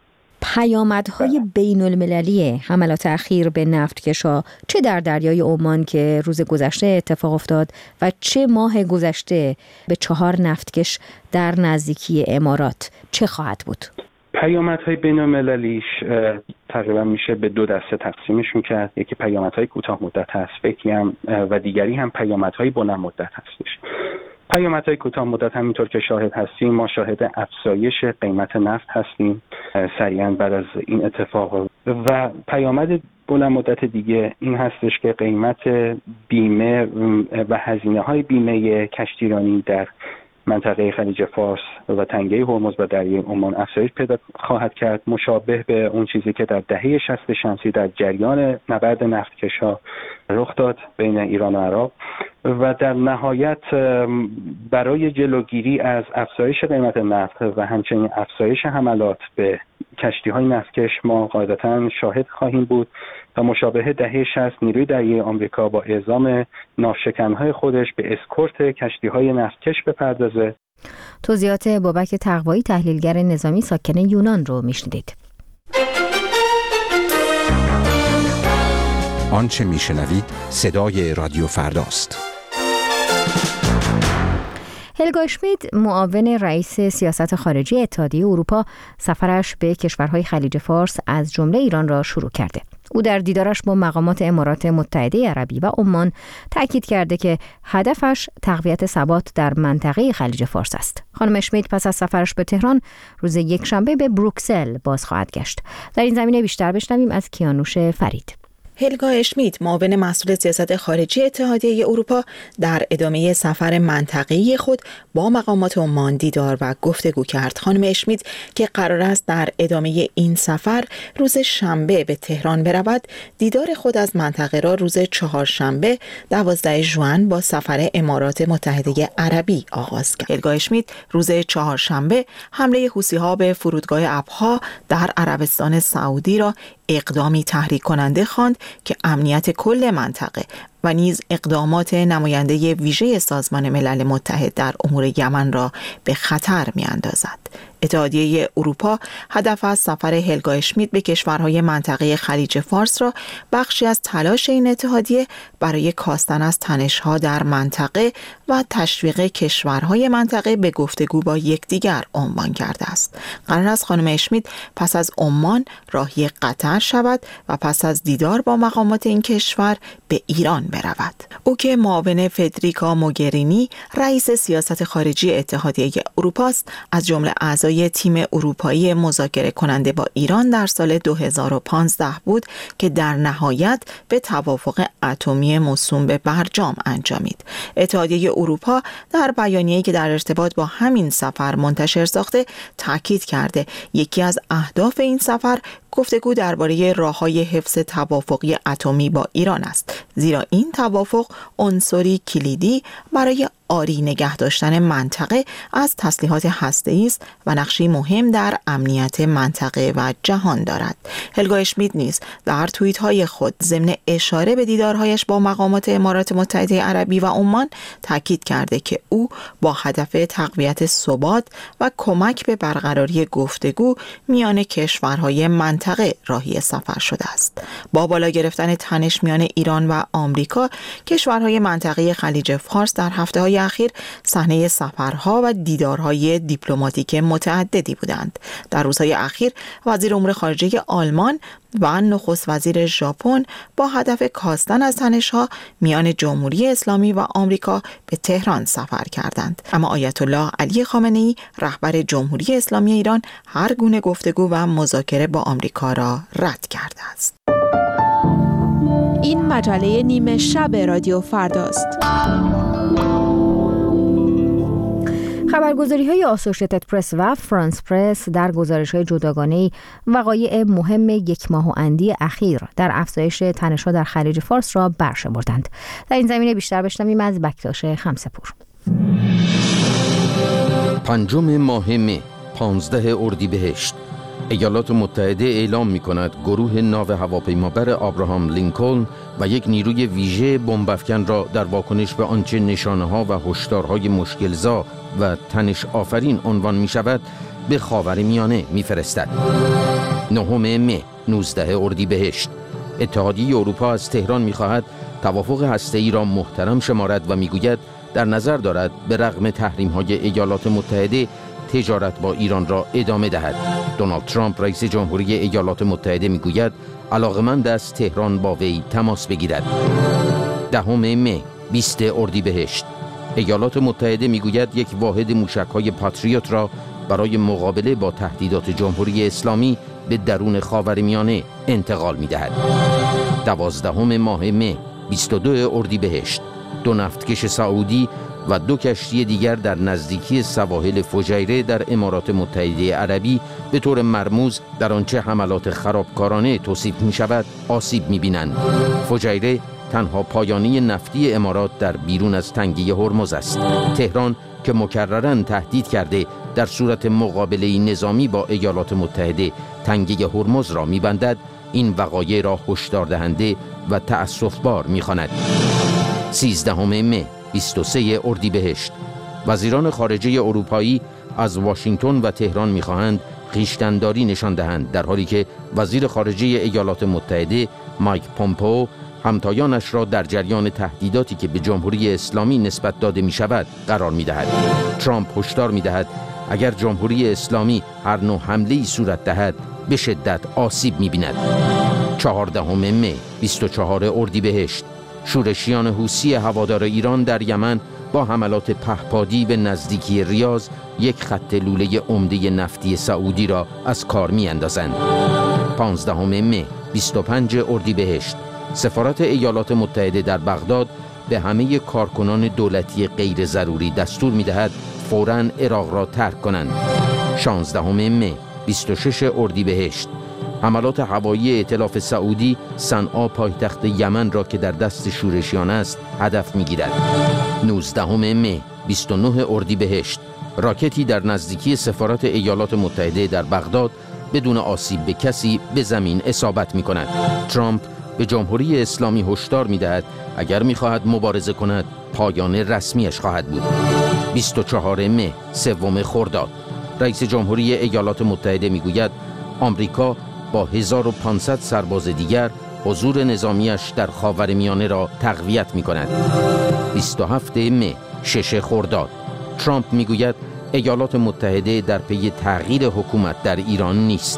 پیامدهای بین المللی حملات اخیر به نفتکش‌ها چه در دریای عمان که روز گذشته اتفاق افتاد و چه ماه گذشته به چهار نفتکش در نزدیکی امارات چه خواهد بود؟ پیامدهای بین المللیش تقریبا میشه به دو دسته تقسیمشون کرد. یکی پیامدهای کوتاه مدت هست فکری هم و دیگری هم پیامدهای بلند مدت هستش. پیامدهای کوتاه مدت همینطور که شاهد هستیم، ما شاهد افزایش قیمت نفت هستیم سریعا بعد از این اتفاق، و پیامد بلند مدت دیگه این هستش که قیمت بیمه و هزینه های بیمه کشتیرانی در منطقه خلیج فارس و تنگه هرمز و دریای عمان افزایش پیدا خواهد کرد، مشابه به اون چیزی که در دهه شصت شمسی در جریان نبرد نفتکش‌ها رخ داد بین ایران و عراق. و در نهایت برای جلوگیری از افزایش قیمت نفت و همچنین افزایش حملات به کشتی‌های نفتکش ما قاعدتاً شاهد خواهیم بود و مشابه دهه شصت نیروی دریایی آمریکا با اعزام ناوشکن‌های خودش به اسکورت کشتی‌های نفتکش بپردازه. توضیحات بابک تقوایی، تحلیلگر نظامی ساکن یونان رو میشنیدید. آنچه میشنوید صدای رادیو فرداست. هلگا اشمیت، معاون رئیس سیاست خارجی اتحادیه اروپا، سفرش به کشورهای خلیج فارس از جمله ایران را شروع کرده. او در دیدارش با مقامات امارات متحده عربی و عمان تأکید کرده که هدفش تقویت ثبات در منطقه خلیج فارس است. خانم اشمیت پس از سفرش به تهران روز یکشنبه به بروکسل باز خواهد گشت. در این زمینه بیشتر بشنویم از کیانوش فرید. هلگا اشمیت، معاون مسئول سیاست خارجی اتحادیه اروپا، در ادامه سفر منطقه‌ای خود با مقامات عمان دیدار و گفتگو کرد. خانم اشمیت که قرار است در ادامه این سفر روز شنبه به تهران برود، دیدار خود از منطقه را روز چهارشنبه دوازده ژوئن با سفر امارات متحده عربی آغاز کرد. هلگا اشمیت روز چهارشنبه حمله حوثی‌ها به فرودگاه ابها در عربستان سعودی را اقدامی تحریک کننده خواند که امنیت کل منطقه و نیز اقدامات نماینده ویژه سازمان ملل متحد در امور یمن را به خطر می‌اندازد. اتحادیه اروپا هدف از سفر هلگا اشمیت به کشورهای منطقه خلیج فارس را بخشی از تلاش این اتحادیه برای کاستن از تنش‌ها در منطقه و تشویق کشورهای منطقه به گفتگو با یکدیگر عنوان کرده است. قرار است خانم اشمیت پس از عمان راهی قطر شود و پس از دیدار با مقامات این کشور به ایران برود. او که معاون فدریکا موگرینی، رئیس سیاست خارجی اتحادیه اروپا است، از جمله اعضای تیم اروپایی مذاکره کننده با ایران در سال دو هزار و پانزده بود که در نهایت به توافق اتمی موسوم به برجام انجامید. اتحادیه اروپا در بیانیه‌ای که در ارتباط با همین سفر منتشر ساخته تاکید کرده یکی از اهداف این سفر گفتگو درباره راه‌های حفظ توافقی اتمی با ایران است، زیرا این توافق عنصری کلیدی برای آری نگه داشتن منطقه از تسلیحات هسته‌ای است و نقشی مهم در امنیت منطقه و جهان دارد. هلگا اشمیت نیز در توییت‌های خود ضمن اشاره به دیدارهایش با مقامات امارات متحده عربی و عمان تاکید کرده که او با هدف تقویت ثبات و کمک به برقراری گفتگو میان کشورهای منطقه راهی سفر شده است. با بالا گرفتن تنش میان ایران و آمریکا، کشورهای منطقه خلیج فارس در هفته‌های اخیر صحنه سفرها و دیدارهای دیپلماتیک متعددی بودند. در روزهای اخیر وزیر امور خارجه آلمان و نخست وزیر ژاپن با هدف کاستن از تنش‌ها میان جمهوری اسلامی و آمریکا به تهران سفر کردند. اما آیت الله علی خامنه‌ای، رهبر جمهوری اسلامی ایران، هر گونه گفتگو و مذاکره با آمریکا را رد کرده است. این مجله نیمه شب رادیو فرداست. خبرگزاری‌های آسوشییتد پرس و فرانس پرس در گزارش‌های جداگانه‌ای وقایع مهم یک ماه و اندی اخیر در افزایش تنش‌ها در خلیج فارس را برشمردند. در این زمینه بیشتر بشنویم از بکتاش خمسه‌پور. پنجم ماه مه، پانزده اردیبهشت، ایالات متحده اعلام می‌کند گروه ناو هواپیمابر آبراهام لینکلن و یک نیروی ویژه بمب‌افکن را در واکنش به آنچه نشانه‌ها و هشدارهای مشکل‌زا و تنش آفرین عنوان می‌شود به خاورمیانه می‌فرستد. نهم مه نوزده اردیبهشت اتحادیه اروپا از تهران می‌خواهد توافق هسته‌ای را محترم شمارد و می‌گوید در نظر دارد به رغم تحریم‌های ایالات متحده تجارت با ایران را ادامه دهد. دونالد ترامپ رئیس جمهوری ایالات متحده می‌گوید علاقمند است تهران با وی تماس بگیرد. دهم مه بیست اردیبهشت ایالات متحده می‌گوید یک واحد موشک‌های پاتریوت را برای مقابله با تهدیدات جمهوری اسلامی به درون خاورمیانه انتقال می‌دهد. دوازدهم ماه مه بیست و دو اردیبهشت دو نفتکش سعودی و دو کشتی دیگر در نزدیکی سواحل فجیره در امارات متحده عربی به طور مرموز در آنچه حملات خرابکارانه توصیف می شود آسیب می بینند. فجیره تنها پایانی نفتی امارات در بیرون از تنگه هرمز است. تهران که مکرراً تهدید کرده در صورت مقابله نظامی با ایالات متحده تنگه هرمز را می بندد، این وقایع را هشدار دهنده و تأسف‌بار می خواند. سیزدهم مه بیست و سه اردیبهشت وزیران خارجه اروپایی از واشنگتن و تهران می‌خواهند خویشتن‌داری نشان دهند، در حالی که وزیر خارجه ایالات متحده مایک پومپئو همتایانش را در جریان تهدیداتی که به جمهوری اسلامی نسبت داده می‌شود قرار می‌دهد. ترامپ هشدار می‌دهد اگر جمهوری اسلامی هر نوع حمله‌ای صورت دهد به شدت آسیب می‌بیند. چهاردهم مه بیست و چهار اردیبهشت شورشیان حوثی هوادار ایران در یمن با حملات پهپادی به نزدیکی ریاض یک خط لوله عمده نفتی سعودی را از کار می‌اندازند. پانزدهم مه بیست و پنج اردیبهشت سفارت ایالات متحده در بغداد به همه کارکنان دولتی غیر ضروری دستور می‌دهد فوراً عراق را ترک کنند. شانزدهم مه بیست و شش اردیبهشت حملات هوایی ائتلاف سعودی صنعا پایتخت یمن را که در دست شورشیان است هدف می‌گیرد. نوزدهم مه بیست و نه اردیبهشت راکتی در نزدیکی سفارت ایالات متحده در بغداد بدون آسیب به کسی به زمین اصابت می‌کند. ترامپ به جمهوری اسلامی هشدار می‌دهد اگر می‌خواهد مبارزه کند پایان رسمیش خواهد بود. بیست و چهار مه سوم خرداد رئیس جمهوری ایالات متحده می‌گوید آمریکا با هزار و پانصد سرباز دیگر حضور نظامیش در خاورمیانه را تقویت می‌کند. بیست و هفت مه شش خرداد ترامپ می‌گوید ایالات متحده در پی تغییر حکومت در ایران نیست.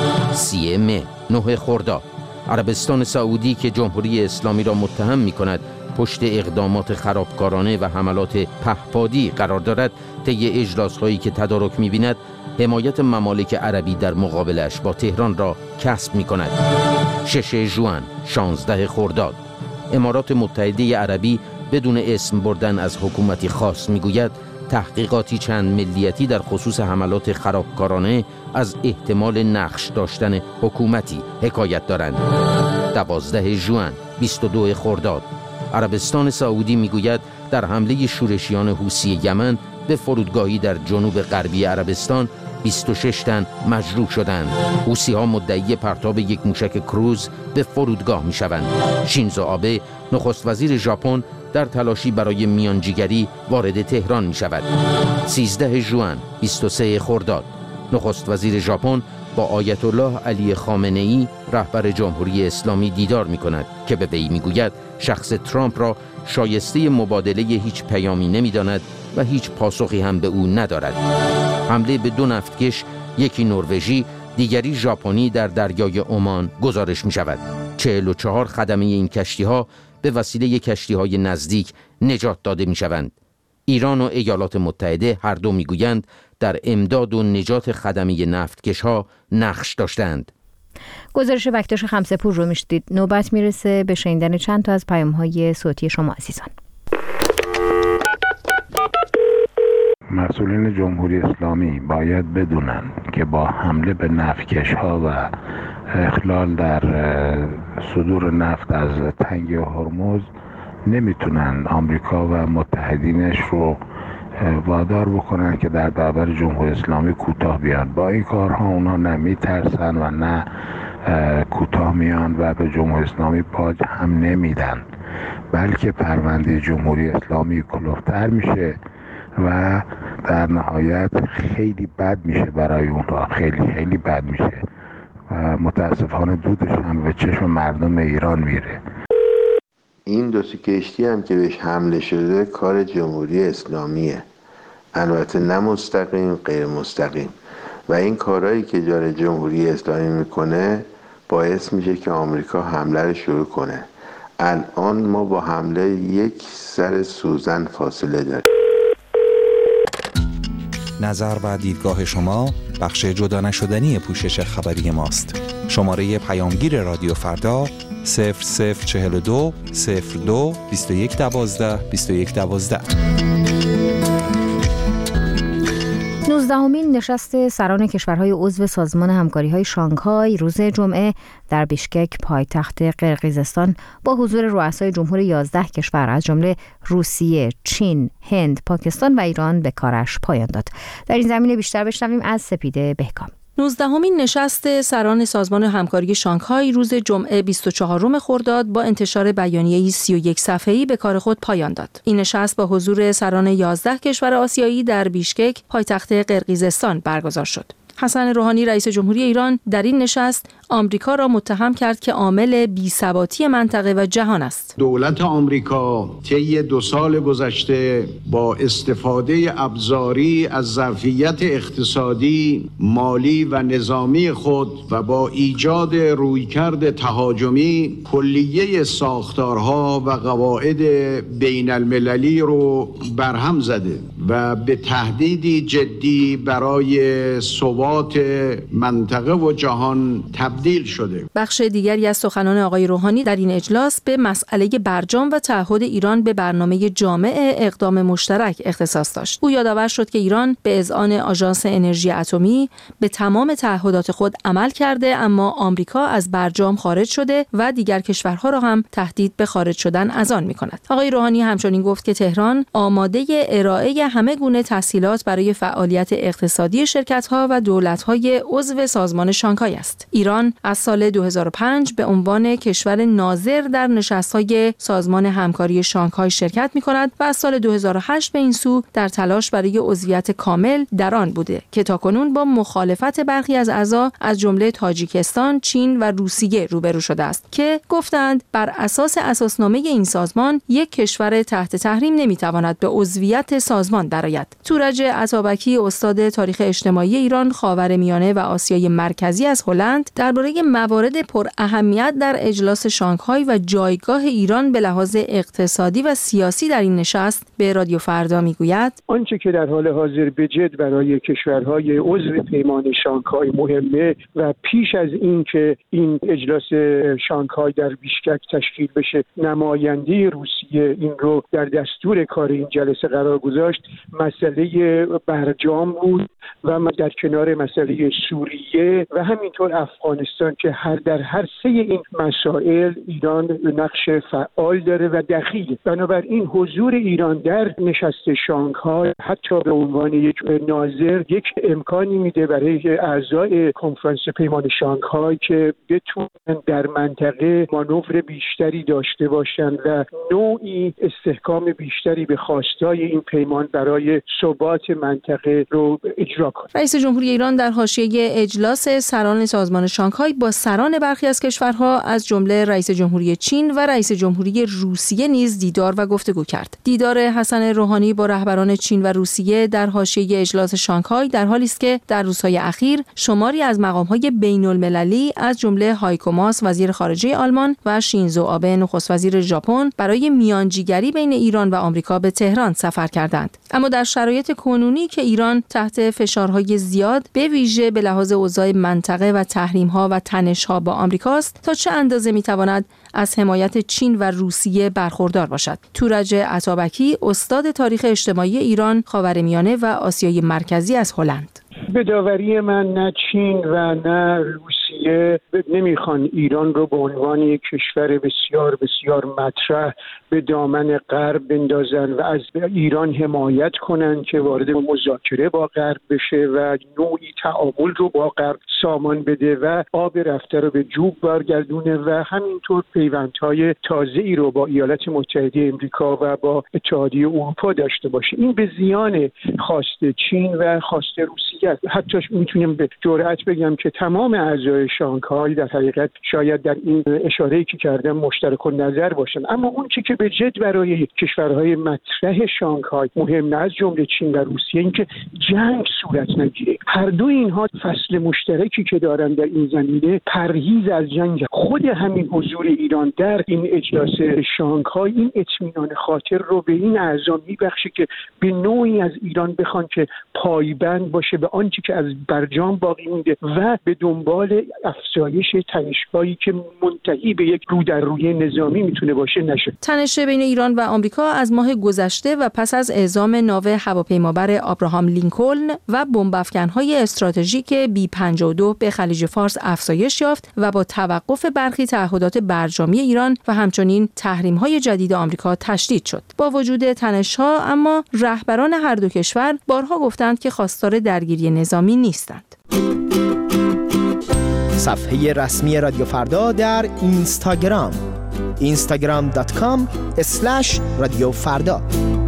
سی مه نه خرداد عربستان سعودی که جمهوری اسلامی را متهم می‌کند پشت اقدامات خرابکارانه و حملات پهپادی قرار دارد، طی اجلاس‌هایی که تدارک می‌بیند حمایت ممالک عربی در مقابلش با تهران را کسب می‌کند. شش ژوئن شانزده خرداد امارات متحده عربی بدون اسم بردن از حکومتی خاص می‌گوید تحقیقاتی چند ملیتی در خصوص حملات خرابکارانه از احتمال نقش داشتن حکومتی حکایت دارند. دوازده ژوئن بیست و دو خرداد عربستان سعودی می‌گوید در حمله شورشیان حوثی یمن به فرودگاهی در جنوب غربی عربستان بیست و شش تن مجروح شدند. حوثی‌ها مدعی پرتاب یک موشک کروز به فرودگاه می‌شوند. شینزو آبه نخست وزیر ژاپن در تلاشی برای میانجیگری وارد تهران می‌شود. سیزده ژوئن بیست و سه خرداد نخست وزیر ژاپن با آیت الله علی خامنه‌ای رهبر جمهوری اسلامی دیدار می‌کند که به وی می‌گوید شخص ترامپ را شایسته مبادله هیچ پیامی نمی‌داند و هیچ پاسخی هم به او ندارد. حمله به دو نفتکش، یکی نروژی دیگری ژاپنی در دریای عمان گزارش می‌شود. چهل و چهار خدمه این کشتی‌ها به وسیله کشتی‌های نزدیک نجات داده می‌شوند. ایران و ایالات متحده هر دو می‌گویند در امداد و نجات خدمه نفتکش‌ها نقش داشتند. گزارش بکتاش خمسه‌پور رو میشدید. نوبت میرسه به شنیدن چند تا از پیام‌های صوتی شما عزیزان. مسئولین جمهوری اسلامی باید بدونن که با حمله به نفتکش‌ها و اخلال در صدور نفت از تنگه هرمز نمیتونن آمریکا و متحدینش رو وادار بکنن که در برابر جمهوری اسلامی کوتاه بیان. با این کارها اونا نه میترسن و نه کوتاه میان و به جمهوری اسلامی پاج هم نمیدن، بلکه پرونده جمهوری اسلامی کلوفتر میشه و در نهایت خیلی بد میشه برای اونها، خیلی خیلی بد میشه متاسفانه دودش هم به چشم مردم ایران میره. این دو تا کشتی هم که بهش حمله شده کار جمهوری اسلامیه، البته نه مستقیم، غیر مستقیم، و این کارهایی که جار جمهوری اسلامی میکنه باعث میشه که آمریکا حمله رو شروع کنه. الان ما با حمله یک سر سوزن فاصله داریم. نظر و دیدگاه شما بخش جدا نشدنی پوشش خبری ماست. شماره پیامگیر رادیو فردا صفر صفر چهل و دو صفر دو بیست و یک دوازده بیست و یک دوازده. نوزدهمین نشست سران کشورهای عضو سازمان همکاری‌های شانگهای روز جمعه در بیشکک پایتخت قرقیزستان با حضور رؤسای جمهور یازده کشور از جمله روسیه، چین، هند، پاکستان و ایران به کارش پایان داد. در این زمینه بیشتر بشنویم از سپیده بهکام. نوزدهمین نشست سران سازمان همکاری شانگهای روز جمعه بیست و چهارم خرداد با انتشار بیانیه‌ای سی و یک صفحه‌ای به کار خود پایان داد. این نشست با حضور سران یازده کشور آسیایی در بیشکک پایتخت قرقیزستان برگزار شد. حسن روحانی رئیس جمهوری ایران در این نشست آمریکا را متهم کرد که عامل بی‌ثباتی منطقه و جهان است. دولت آمریکا طی دو سال گذشته با استفاده ابزاری از ظرفیت اقتصادی، مالی و نظامی خود و با ایجاد رویکرد تهاجمی کلیه ساختارها و قواعد بین المللی رو برهم زده و به تهدیدی جدی برای ثبات منطقه و جهان تبدیل شده. بخش دیگری از سخنان آقای روحانی در این اجلاس به مسئله برجام و تعهد ایران به برنامه جامع اقدام مشترک اختصاص داشت. او یادآور شد که ایران به اذعان آژانس انرژی اتمی به تمام تعهدات خود عمل کرده، اما آمریکا از برجام خارج شده و دیگر کشورها را هم تهدید به خارج شدن از آن می‌کند. آقای روحانی همچنین گفت که تهران آماده ارائه همه گونه تسهیلات برای فعالیت اقتصادی شرکت‌ها و دولت‌های عضو سازمان شانگهای است. ایران از سال دو هزار و پنج به عنوان کشور ناظر در نشست‌های سازمان همکاری شانگهای شرکت می‌کند و از سال دو هزار و هشت به این سو در تلاش برای عضویت کامل در آن بوده که تاکنون با مخالفت برخی از اعضا از جمله تاجیکستان، چین و روسیه روبرو شده است که گفتند بر اساس اساسنامه این سازمان یک کشور تحت تحریم نمی‌تواند به عضویت سازمان درآید. تورج عطابکی استاد تاریخ اجتماعی ایران، خاورمیانه و آسیای مرکزی از هلند درباره موارد پر اهمیت در اجلاس شانگهای و جایگاه ایران به لحاظ اقتصادی و سیاسی در این نشست به رادیو فردا میگوید: آنچه که در حال حاضر به جد برای کشورهای عضو پیمان شانگهای مهمه و پیش از این که این اجلاس شانگهای در بیشکک تشکیل بشه نماینده روسیه این رو در دستور کار این جلسه قرار گذاشت، مسئله برجام بود و در کنار مسئله سوریه و همینطور افغانستان که هر در هر سه این مسائل ایران نقش فعال داره و دخیل. بنابراین حضور ایران در نشست شانگهای حتی به عنوان یک ناظر یک امکانی میده برای اعضای کنفرانس پیمان شانگهای که بتونن در منطقه مانور بیشتری داشته باشند و نوعی استحکام بیشتری به خواستای این پیمان برای ثبات منطقه رو اجرا کنند. رئیس جمهوری ایران در حاشیه اجلاس سران سازمان شانگهای با سران برخی از کشورها از جمله رئیس جمهوری چین و رئیس جمهوری روسیه نیز دیدار و گفتگو کرد. دیدار حسن روحانی با رهبران چین و روسیه در حاشیه اجلاس شانگهای در حالی است که در روزهای اخیر شماری از مقام‌های بین‌المللی از جمله هایکو ماس وزیر خارجه آلمان و شینزو آبه نخست وزیر ژاپن برای میانجیگری بین ایران و آمریکا به تهران سفر کردند. اما در شرایط کنونی که ایران تحت فشارهای زیاد به ویژه به لحاظ اوضاع منطقه و تحریم‌ها و تنش‌ها با آمریکاست، تا چه اندازه می‌تواند از حمایت چین و روسیه برخوردار باشد؟ تورج عطابکی استاد تاریخ اجتماعی ایران، خاورمیانه و آسیای مرکزی از هلند: به داوری من نه چین و نه روسیه نمیخوان ایران رو به عنوان یک کشور بسیار بسیار مطرح به دامن غرب بندازن و از ایران حمایت کنن که وارد مذاکره با غرب بشه و نوعی تعامل رو با غرب سامان بده و آب رفته رو به جوب برگردونه و همینطور پیوندهای تازه‌ای رو با ایالات متحده آمریکا و با اتحادیه اروپا داشته باشه. این به زیان خواست چین و خواست روسیه است. حتی میتونیم به جرئت بگم که تمام اعضای شانگهای در حقیقت شاید در این اشاره‌ای که کردم مشترک النظر باشن. اما اون چیزی که به جد برای کشورهای مطرح شانگهای مهم نه، از جمله چین و روسیه، اینکه جنگ صورت نگیره. هر دو اینها فصل مشترکی که دارن در این زمینه پرهیز از جنگ. خود همین حضور ایران در این اجلاس شانگهای این اطمینان خاطر رو به این اعضا میبخشه که به نوعی از ایران بخوان که پایبند باشه به آنچه که از برجام باقی مونده و به دنبال افزایش تنش‌هایی که منتهی به یک رو در روی نظامی میتونه باشه نشه. تنش بین ایران و آمریکا از ماه گذشته و پس از اعزام ناو هواپیمابر آبراهام لینکلن و بمب‌افکن‌های استراتژیک بی پنجاه و دو به خلیج فارس افزایش یافت و با توقف برخی تعهدات برجامی ایران و همچنین تحریم‌های جدید آمریکا تشدید شد. با وجود تنش‌ها اما رهبران هر دو کشور بارها گفتند که خواستار درگیری نظامی نیستند. صفحه رسمی رادیو فردا در اینستاگرام اینستاگرام دات کام اسلش رادیو فردا.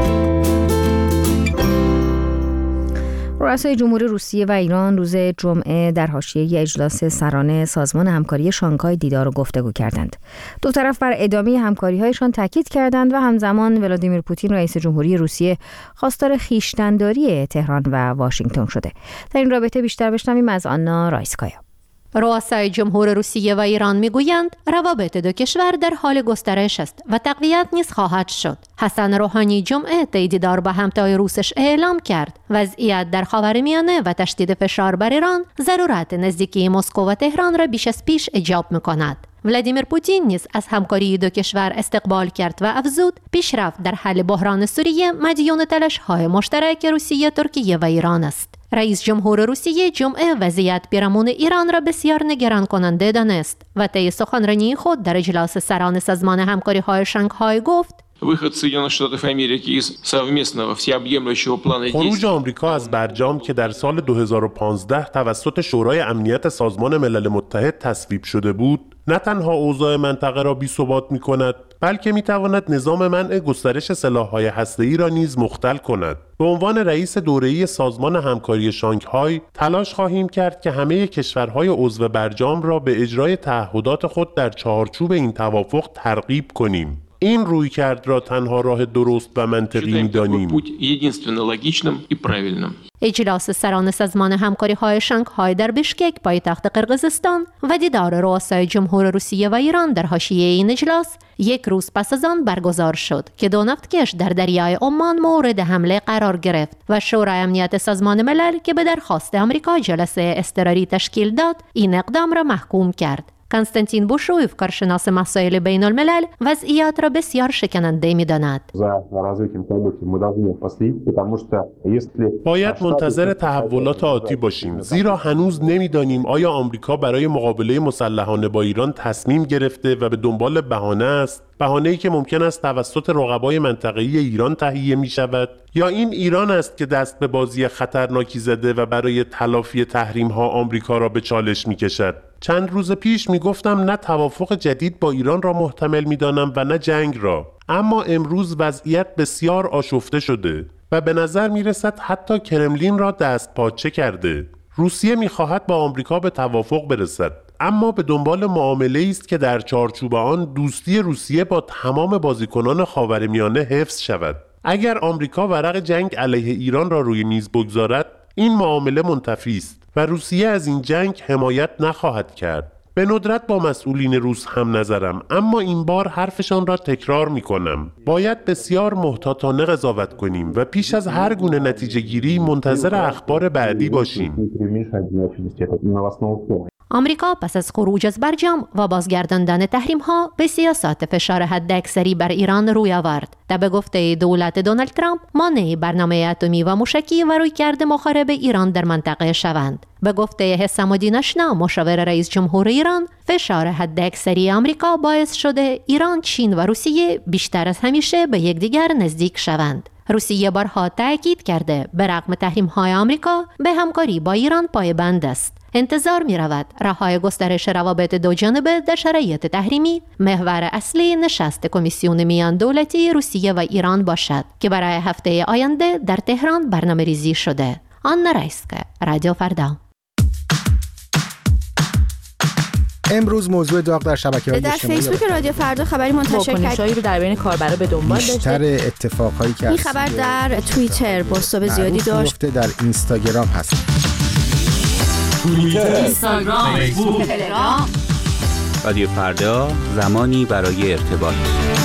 رؤسای جمهوری روسیه و ایران روز جمعه در حاشیه اجلاس سران سازمان همکاری شانگهای دیدار و گفتگو کردند. دو طرف بر ادامه همکاری‌هایشان تاکید کردند و همزمان ولادیمیر پوتین رئیس جمهوری روسیه خواستار خویشتن‌داری تهران و واشنگتن شده. در این رابطه بیشتر بشنویم از آنا رایسکایا. رؤسای جمهور روسیه و ایران میگویند روابط دو کشور در حال گسترش است و تقویت نیز خواهد شد. حسن روحانی جمعه طی دیدار با همتای روسش اعلام کرد وضعیت در خاورمیانه و تشدید فشار بر ایران ضرورت نزدیکی مسکو و تهران را بیش از پیش ایجاب می‌کند. ولادیمیر پوتین نیز از همکاری دو کشور استقبال کرد و افزود پیشرفت در حل بحران سوریه مدیون تلاش‌های مشترک روسیه، ترکیه و ایران است. رئیس جمهور روسیه جمعه وضعیت پیرامون ایران را بسیار نگران کننده دانست و طی سخنرانی خود در اجلاس سران سازمان همکاری‌های شانگهای گفت خروج آمریکا از برجام که در سال دو هزار و پانزده توسط شورای امنیت سازمان ملل متحد تصویب شده بود، نه تنها اوضاع منطقه را بی‌ثبات می‌کند، بلکه می‌تواند نظام منع گسترش سلاح‌های هسته‌ای را نیز مختل کند. به عنوان رئیس دوره‌ای سازمان همکاری شانگهای تلاش خواهیم کرد که همه کشورهای عضو برجام را به اجرای تعهدات خود در چارچوب این توافق ترغیب کنیم. این رویکرد را تنها راه درست و منطقی می‌دانیم. اجلاس سران سازمان همکاری‌های شانگهای در بشکک پایتخت قرقیزستان و دیدار رؤسای جمهور روسیه و ایران در حاشیه این اجلاس یک روز پس از آن برگزار شد که دو نفتکش در دریای عمان مورد حمله قرار گرفت و شورای امنیت سازمان ملل که به درخواست آمریکا جلسه اضطراری تشکیل داد این اقدام را محکوم کرد. کنستانتین بوشویف کارشناس مسائل بین الملل وضعیت را بسیار شکننده می‌داند. باید منتظر تحولات آتی باشیم، زیرا هنوز نمی‌دانیم آیا آمریکا برای مقابله مسلحانه با ایران تصمیم گرفته و به دنبال بهانه است، بهانه‌ای که ممکن است توسط رقبای منطقه‌ای ایران تهیه می‌شود، یا این ایران است که دست به بازی خطرناکی زده و برای تلافی تحریم‌ها آمریکا را به چالش می‌کشد. چند روز پیش میگفتم نه توافق جدید با ایران را محتمل میدانم و نه جنگ را، اما امروز وضعیت بسیار آشفته شده و به نظر میرسد حتی کرملین را دست پاچه کرده. روسیه میخواهد با آمریکا به توافق برسد، اما به دنبال معامله‌ای است که در چارچوب آن دوستی روسیه با تمام بازیکنان خاورمیانه حفظ شود. اگر آمریکا ورق جنگ علیه ایران را روی میز بگذارد، این معامله منتفی است و روسیه از این جنگ حمایت نخواهد کرد. به ندرت با مسئولین روس هم نظرم، اما این بار حرفشان را تکرار می کنم. باید بسیار محتاطانه قضاوت کنیم و پیش از هر گونه نتیجه گیری منتظر اخبار بعدی باشیم. آمریکا پس از خروج از برجام و بازگرداندن تحریم‌ها به سیاست فشار حداکثری بر ایران روی آورد. تا به گفته دولت دونالد ترامپ مانع برنامه اتمی و موشکی و رویکرد مخرب ایران در منطقه شوند. به گفته حسام الدین آشنا مشاور رئیس جمهور ایران، فشار حداکثری آمریکا باعث شده ایران، چین و روسیه بیشتر از همیشه به یکدیگر نزدیک شوند. روسیه بارها تاکید کرده به رغم تحریم‌های آمریکا به همکاری با ایران پایبند است. انتظار می رود رهای گسترش روابط دو جانبه در شرایط تحریمی محور اصلی نشست کمیسیون میان دولتی روسیه و ایران باشد که برای هفته آینده در تهران برنامه ریزی شده. آنا رایسکایا، رادیو فردا. امروز موضوع داغ در شبکه‌های اجتماعی در فیسبوک رادیو فردا خبری منتشر کرد رو در بین کاربرا به دنبال داشته. بیشتر اتفاقایی که این خبر در توییتر بازتاب زیادی داشت. در اینستاگرام هست. توییتر، اینستاگرام، فیسبوک، تلگرام. رادیو فردا، زمانی برای ارتباط.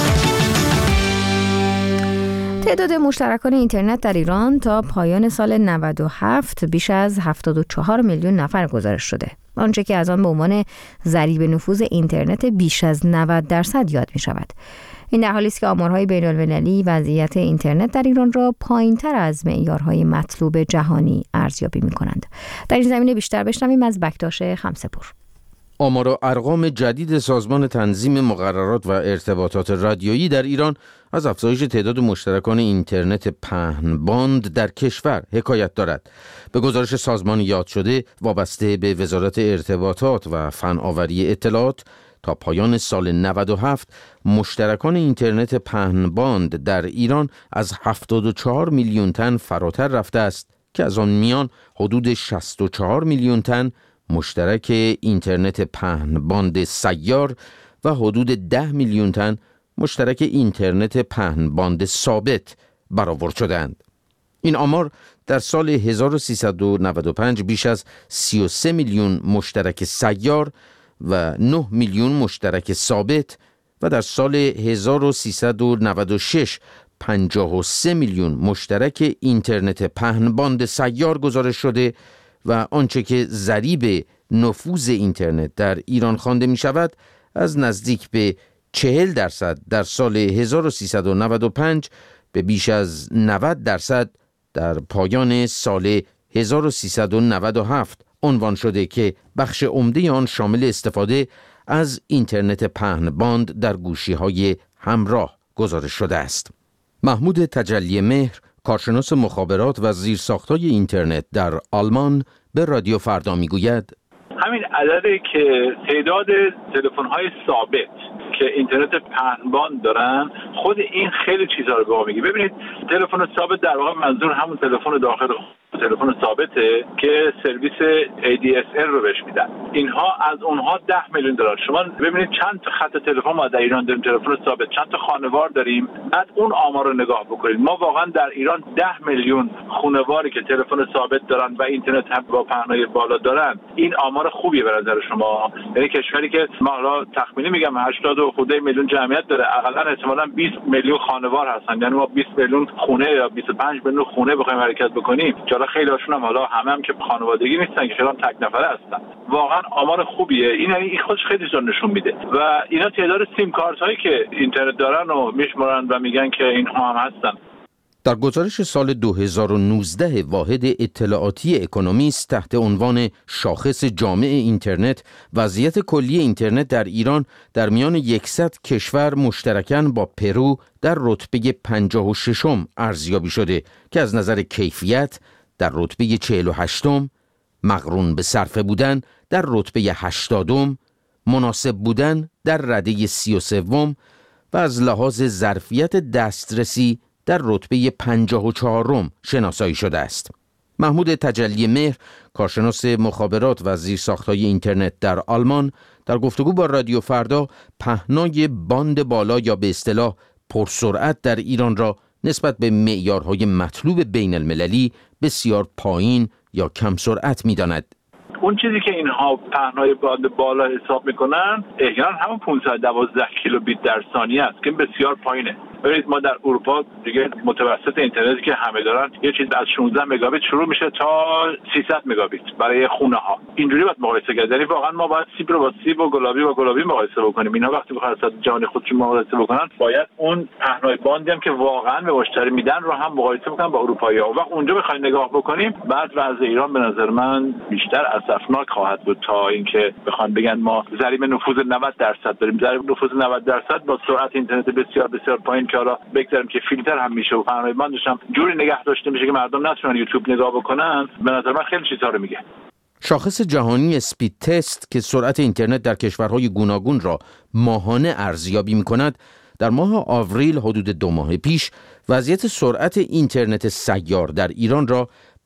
تعداد مشترکان اینترنت در ایران تا پایان سال نود و هفت بیش از هفتاد و چهار میلیون نفر گزارش شده. آنچه که از آن به عنوان ضریب نفوذ اینترنت بیش از نود درصد یاد می شود. این در حالی است که آمارهای بین‌المللی وضعیت اینترنت در ایران را پایین‌تر از معیارهای مطلوب جهانی ارزیابی می کنند. در این زمینه بیشتر بشنویم از بکتاش خمسه‌پور. آمار و ارقام جدید سازمان تنظیم مقررات و ارتباطات رادیویی در ایران از افزایش تعداد مشترکان اینترنت پهن‌باند در کشور حکایت دارد. به گزارش سازمان یاد شده وابسته به وزارت ارتباطات و فناوری اطلاعات، تا پایان سال نود و هفت مشترکان اینترنت پهن‌باند در ایران از هفتاد و چهار میلیون تن فراتر رفته است که از آن میان حدود شصت و چهار میلیون تن مشترک اینترنت پهن‌باند سیار و حدود ده میلیون تن مشترک اینترنت پهن‌باند ثابت برآورد شدند. این آمار در سال هزار و سیصد و نود و پنج بیش از سی و سه میلیون مشترک سیار و نه میلیون مشترک ثابت و در سال هزار و سیصد و نود و شش پنجاه و سه میلیون مشترک اینترنت پهن‌باند سیار گزارش شده و آنچه که ضریب نفوذ اینترنت در ایران خوانده می شود از نزدیک به چهل درصد در سال هزار و سیصد و نود و پنج به بیش از نود درصد در پایان سال هزار و سیصد و نود و هفت عنوان شده که بخش عمده آن شامل استفاده از اینترنت پهن‌باند در گوشی‌های همراه گزارش شده است. محمود تجلی مهر، کارشناس مخابرات و زیرساخت‌های اینترنت در آلمان، به رادیو فردا میگوید همین عددی که تعداد تلفن‌های ثابت که اینترنت پهن‌باند دارن، خود این خیلی چیزا رو به ما میگه. ببینید تلفن ثابت در واقع منظور همون تلفن داخل تلفن ثابته که سرویس ای دی اس ال رو بهش میدن. اینها از اونها ده میلیون دلار. شما ببینید چند تا خط تلفن ما در ایران داریم، تلفن ثابت، چند تا خانوار داریم، بعد اون آمار رو نگاه بکنید. ما واقعا در ایران ده میلیون خانواری که تلفن ثابت دارن و اینترنت هم با پهنای بالا دارن. این آمار خوبیه به نظر شما. یعنی کشوری که ما حالا تخمینی میگم هشتاد و خورده میلیون جمعیت داره، حداقل احتمالاً بیست میلیون خانوار هستن. یعنی ما بیست میلیون خونه یا بیست و پنج میلیون خونه بخوایم حرکت بکنیم. حالا خیلی هاشون هم حالا همه هم که خانوادگی نیستن، که خیلی هم تک نفره هستن. واقعا آمار خوبیه. این یعنی این خودش خیلی زور نشون میده. و اینا تعداد سیم کارت هایی که اینترنت دارن و میشمارن و میگن که اینها هم هستن. در گزارش سال دو هزار و نوزده واحد اطلاعاتی اکونومیست تحت عنوان شاخص جامع اینترنت، وضعیت کلی اینترنت در ایران در میان صد کشور مشترکاً با پرو در رتبه پنجاه و ششم ارزیابی شده که از نظر کیفیت در رتبه چهل و هشتم، مقرون به صرفه بودن در رتبه هشتادم، مناسب بودن در رده سی و سوم و از لحاظ ظرفیت دسترسی در رتبه پنجاه و چهارم شناسایی شده است. محمود تجلی مهر، کارشناس مخابرات و زیرساخت‌های اینترنت در آلمان، در گفتگو با رادیو فردا پهنای باند بالا یا به اصطلاح پرسرعت در ایران را نسبت به معیارهای مطلوب بین المللی بسیار پایین یا کم سرعت می‌داند. اون چیزی که اینها پهنای باند بالا حساب میکنن احیانا همون پانصد و دوازده کیلوبیت در ثانیه است که بسیار پایینه. ببینید ما در اروپا دیگه متوسط اینترنتی که همه دارن یه چیز از شانزده مگابیت شروع میشه تا سیصد مگابیت برای خونه ها. اینجوری باید مقایسه کرد. یعنی واقعا ما باید سیب رو با سیب و گلابی با گلابی مقایسه بکنیم. اینا وقتی بخواد از جهان خودشون مقایسه بکنن، باید اون پهنای باندی هم که واقعا به مشتری میدن رو هم مقایسه بکنن با اروپایی‌ها. وقت اونجا بخواید نگاه بکنیم، بعد وضع ایران به نظر من بیشتر اسفناک خواهد بود تا اینکه بخوان بگن ما ضریب نفوذ نود درصد داریم. ضریب نفوذ نود درصد با سرعت اینترنت بسیار بسیار پایین که حالا بگذاریم که فیلتر هم میشه و پهنای باندش هم جوری نگه داشته میشه که مردم نتونن یوتیوب نگاه بکنن، به نظر من خیلی چیزا رو میگه. شاخص جهانی اسپید تست که سرعت اینترنت در کشورهای گوناگون را ماهانه ارزیابی می‌کند، در ماه آوریل حدود دو ماه پیش وضعیت سرعت اینترنت سیار در ایران را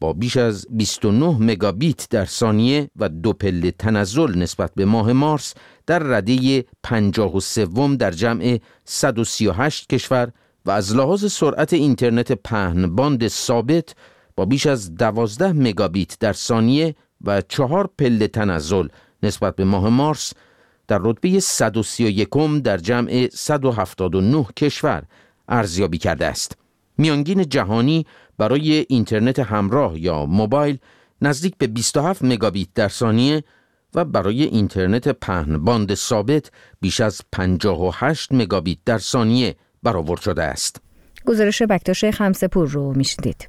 با بیش از بیست و نه مگابیت در ثانیه و دو پله تنزل نسبت به ماه مارس در رده پنجاه و سوم در جمع صد و سی و هشت کشور و از لحاظ سرعت اینترنت پهنباند ثابت با بیش از دوازده مگابیت در ثانیه و چهار پله تنزل نسبت به ماه مارس در رتبه صد و سی و یکم در جمع صد و هفتاد و نه کشور ارزیابی کرده است. میانگین جهانی برای اینترنت همراه یا موبایل نزدیک به بیست و هفت مگابیت در ثانیه و برای اینترنت پهنباند ثابت بیش از پنجاه و هشت مگابیت در ثانیه برآورد شده است. گزارش بکتاش خمسه‌پور رو میشنید.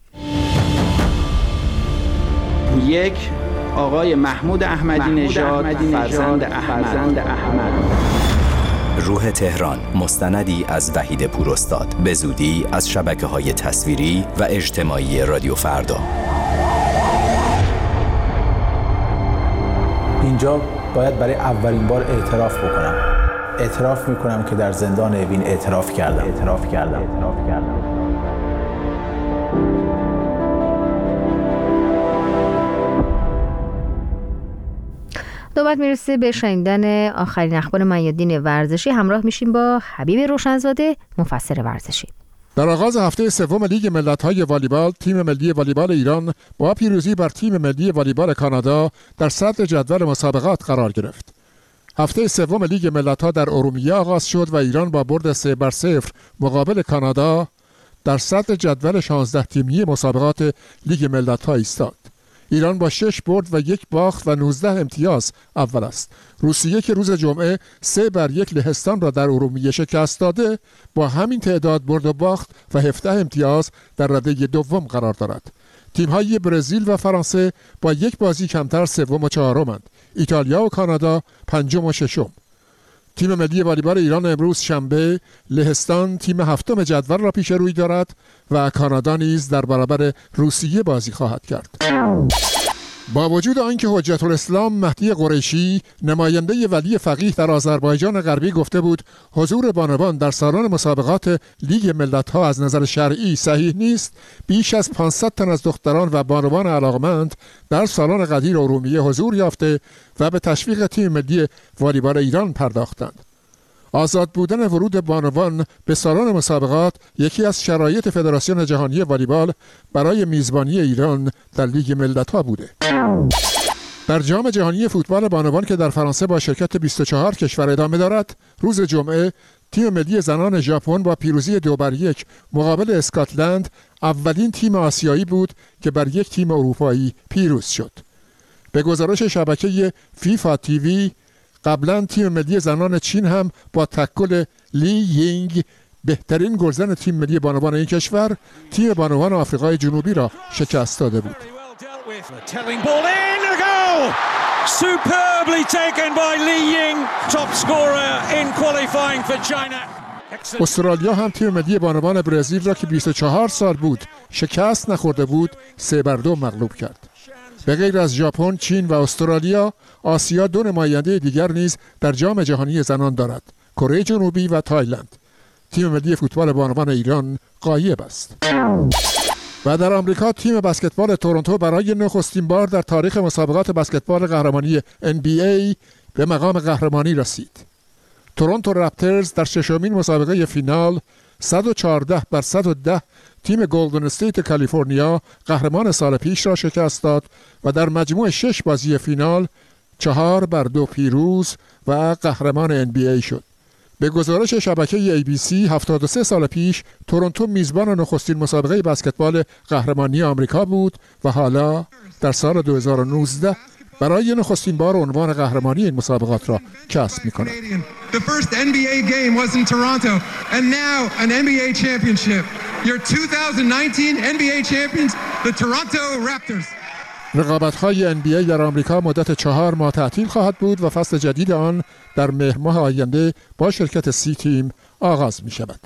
یک آقای محمود احمدی نژاد فرزند احمد. احمد روح تهران، مستندی از وحید پوراستاد، به زودی از شبکه‌های تصویری و اجتماعی رادیو فردا. اینجا باید برای اولین بار اعتراف بکنم. اعتراف میکنم که در زندان اوین اعتراف کردم. اعتراف کردم. اعتراف کردم. نوبت میرسه به شنیدن آخرین اخبار میادین ورزشی. همراه میشیم با حبیب روشنزاده، مفسر ورزشی. در آغاز هفته سوم لیگ ملت‌های والیبال، تیم ملی والیبال ایران با پیروزی بر تیم ملی والیبال کانادا در صدر جدول مسابقات قرار گرفت. هفته سوم لیگ ملت‌ها در ارومیه آغاز شد و ایران با برد سه بر صفر مقابل کانادا در صدر جدول شانزده تیمی مسابقات لیگ ملت‌ها ایستاد. ایران با شش برد و یک باخت و نوزده امتیاز اول است. روسیه که روز جمعه سه بر یک لهستان را در ارومیه شکست داده با همین تعداد برد و باخت و هفده امتیاز در رده دوم قرار دارد. تیم‌های برزیل و فرانسه با یک بازی کمتر سوم و چهارمند. ایتالیا و کانادا پنجم و ششم. تیم ملی والیبال ایران امروز شنبه لهستان تیم هفتم جدول را پیش روی دارد و کانادا نیز در برابر روسیه بازی خواهد کرد. با وجود آنکه حجت الاسلام مهدی قریشی نماینده ولی فقیه در آذربایجان غربی گفته بود حضور بانوان در سالن مسابقات لیگ ملت‌ها از نظر شرعی صحیح نیست، بیش از پانصد تن از دختران و بانوان علاقمند در سالن قدیر ارومیه حضور یافته و به تشویق تیم ملی والیبال ایران پرداختند. آزاد بودن ورود بانوان به سالن مسابقات یکی از شرایط فدراسیون جهانی والیبال برای میزبانی ایران در لیگ ملت‌ها بوده. در جام جهانی فوتبال بانوان که در فرانسه با شرکت بیست و چهار کشور ادامه دارد، روز جمعه تیم ملی زنان ژاپن با پیروزی دو بر یک مقابل اسکاتلند اولین تیم آسیایی بود که بر یک تیم اروپایی پیروز شد. به گزارش شبکه فیفا تیوی قبلا تیم ملی زنان چین هم با تکل لی یینگ بهترین گلزن تیم ملی بانوان این کشور تیم بانوان آفریقای جنوبی را شکست داده بود. استرالیا هم تیم ملی بانوان برزیل را که بیست و چهار سال بود شکست نخورده بود سه بر دو مغلوب کرد. به غیر از ژاپن، چین و استرالیا، آسیا دو نماینده دیگر نیز در جام جهانی زنان دارد: کره جنوبی و تایلند. تیم ملی فوتبال بانوان ایران غایب است. و در آمریکا تیم بسکتبال تورنتو برای نخستین بار در تاریخ مسابقات بسکتبال قهرمانی ان بی ای به مقام قهرمانی رسید. تورنتو رپترز در ششمین مسابقه فینال صد و چهارده بر صد و ده تیم گلدن استیت کالیفرنیا قهرمان سال پیش را شکست داد و در مجموع شش بازی فینال چهار بر دو پیروز و قهرمان ان بی ای شد. به گزارش شبکه ای بی سی هفتاد و سه سال پیش تورنتو میزبان نخستین مسابقه بسکتبال قهرمانی آمریکا بود و حالا در سال دو هزار و نوزده برای نخستین بار عنوان قهرمانی این مسابقات را کسب می‌کند. The first ان بی ای game was in Toronto and now an ان بی ای championship. Your twenty nineteen ان بی ای champions, the Toronto Raptors. رقابت‌های ان بی ای در آمریکا مدت چهار ماه تعطیل خواهد بود و فصل جدید آن در مهر ماه آینده با شرکت سی تیم آغاز می‌شود.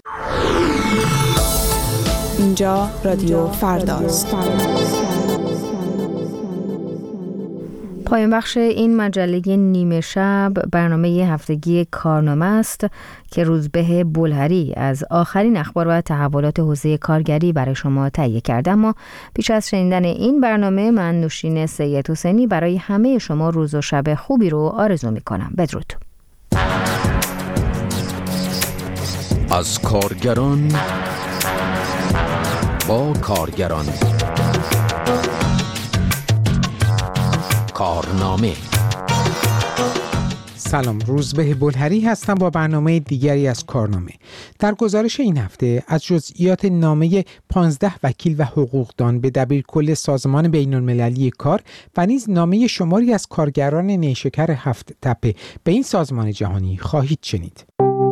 اینجا رادیو فرداست. پایان بخش این مجله نیمه شب برنامه هفتگی کارنامه است که روزبه بلهری از آخرین اخبار و تحولات حوزه کارگری برای شما تهیه کرده. اما پیش از شنیدن این برنامه من نوشین سید حسینی برای همه شما روز و شب خوبی رو آرزو می‌کنم. بدرود. از کارگران با کارگران، کارنامه. سلام، روزبه بلهری هستم با برنامه دیگری از کارنامه. در گزارش این هفته از جزئیات نامه پانزده وکیل و حقوقدان به دبیرکل سازمان بین‌المللی کار و نیز نامه شماری از کارگران نیشکر هفت تپه به این سازمان جهانی خواهید شنید.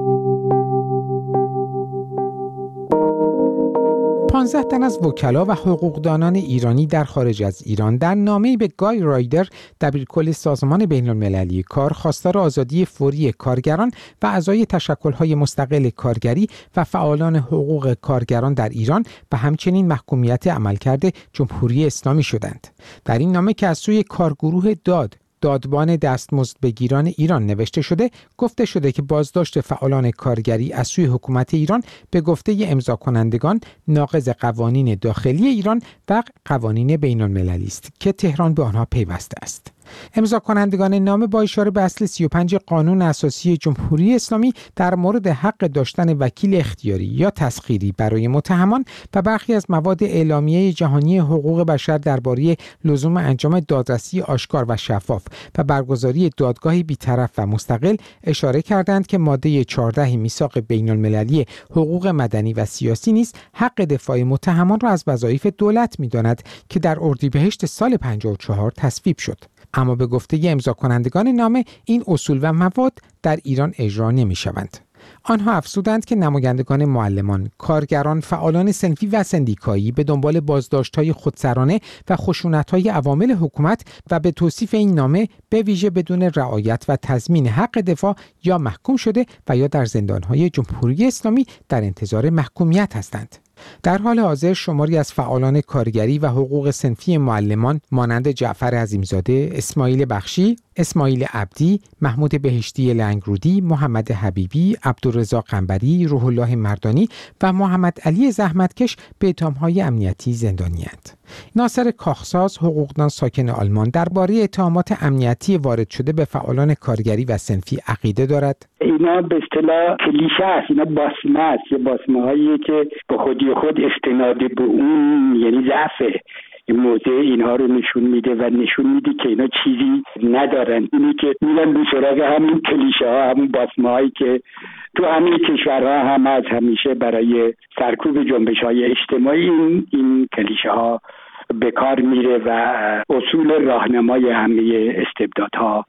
پانزده تن از وکلا و حقوقدانان ایرانی در خارج از ایران در نامه‌ای به گای رایدر دبیرکل سازمان بین‌المللی کار خواستار آزادی فوری کارگران و اعضای تشکل‌های مستقل کارگری و فعالان حقوق کارگران در ایران و همچنین محکومیت عملکرد جمهوری اسلامی شدند. در این نامه که از سوی کارگروه داد دادبان دستمزدبگیران ایران نوشته شده، گفته شده که بازداشت فعالان کارگری از سوی حکومت ایران به گفته امضا کنندگان ناقض قوانین داخلی ایران و قوانین بین‌المللی است که تهران به آنها پیوسته است. امضا کنندگان نامه با اشاره به اصل سی و پنج قانون اساسی جمهوری اسلامی در مورد حق داشتن وکیل اختیاری یا تسخیری برای متهمان و برخی از مواد اعلامیه جهانی حقوق بشر درباره لزوم انجام دادرسی آشکار و شفاف و برگزاری دادگاهی بی‌طرف و مستقل اشاره کردند که ماده چهارده میثاق بین‌المللی حقوق مدنی و سیاسی نیز حق دفاع متهمان را از وظایف دولت می‌داند که در اردیبهشت سال پنجاه و چهار تصویب شد. اما به گفته امضا کنندگان نامه این اصول و مواد در ایران اجرا نمی شوند. آنها افزودند که نمایندگان معلمان، کارگران، فعالان صنفی و سندیکایی به دنبال بازداشت‌های خودسرانه و خشونت‌های عوامل حکومت و به توصیف این نامه به ویژه بدون رعایت و تضمین حق دفاع یا محکوم شده و یا در زندان‌های جمهوری اسلامی در انتظار محکومیت هستند. در حال حاضر شماری از فعالان کارگری و حقوق صنفی معلمان مانند جعفر عظیمزاده، اسماعیل بخشی، اسماعیل عبدی، محمود بهشتی لنگرودی، محمد حبیبی، عبدالرضا قنبری، روح الله مردانی و محمد علی زحمتکش به اتهام‌های امنیتی زندانی‌اند. ناصر کاخساز، حقوقدان ساکن آلمان، درباره اتهامات امنیتی وارد شده به فعالان کارگری و صنفی عقیده دارد. اینا به اصطلاح کلیشه است، اینا باسمه است، یه باسمه هایی که به خودی خود استناد به اون یعنی ضعف موضع اینها رو نشون میده و نشون میده که اینا چیزی ندارن. اینی که میرن به سراغ همین کلیشه ها، همون باسمه هایی که تو همه کشورها هم از همیشه برای سرکوب جنبش های اجتماعی این, این کلیشه ها به کار میره و اصول راهنمای همه استبدادها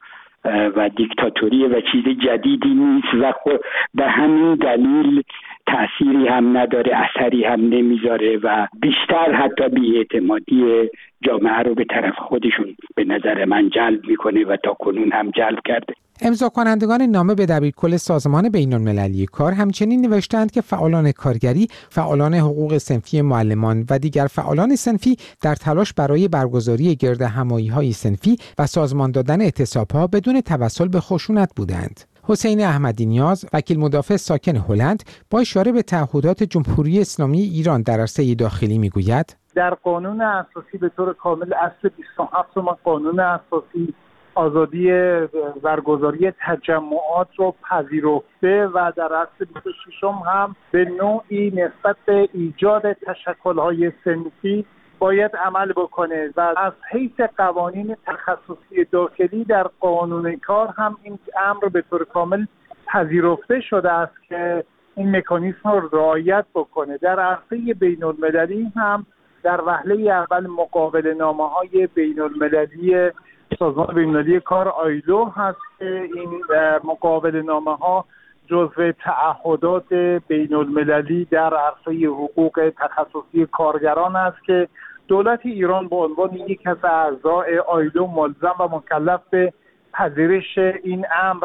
و دیکتاتوری و چیز جدیدی نیست و به همین دلیل تأثیری هم نداره، اثری هم نمیذاره و بیشتر حتی بی‌اعتمادی جامعه رو به طرف خودشون به نظر من جلب میکنه و تا کنون هم جلب کرده. امضا کنندگان نامه به دبیرکل سازمان بین‌المللی کار همچنین نوشتند که فعالان کارگری، فعالان حقوق صنفی معلمان و دیگر فعالان صنفی در تلاش برای برگزاری گردهمایی‌های صنفی و سازمان دادن اعتصاب‌ها بدون توسل به خشونت بودند. حسین احمدی نیاز، وکیل مدافع ساکن هلند، با اشاره به تعهدات جمهوری اسلامی ایران در عرصه داخلی میگوید: در قانون اساسی به طور کامل اصل بیست و هفت ما قانون اساسی آزادی برگزاری تجمعات رو پذیرفته و در اصل بیست و شش هم به نوعی نسبت به ایجاد تشکل‌های صنفی باید عمل بکنه و از حیث قوانین تخصصی داخلی در قانون کار هم این امر به طور کامل پذیرفته شده است که این مکانیزم رو رعایت بکنه. در عرصه بین‌المللی هم در وهله اول مقابل نامه‌های بین‌المللی سازمان بین‌المللی کار آیلو هست که این مقابل نامه‌ها جزو تعهدات بین‌المللی در عرصه حقوق تخصصی کارگران است که دولت ایران به عنوان یک از اعضای آیلو ملزم و مکلف به پذیرش این امر هست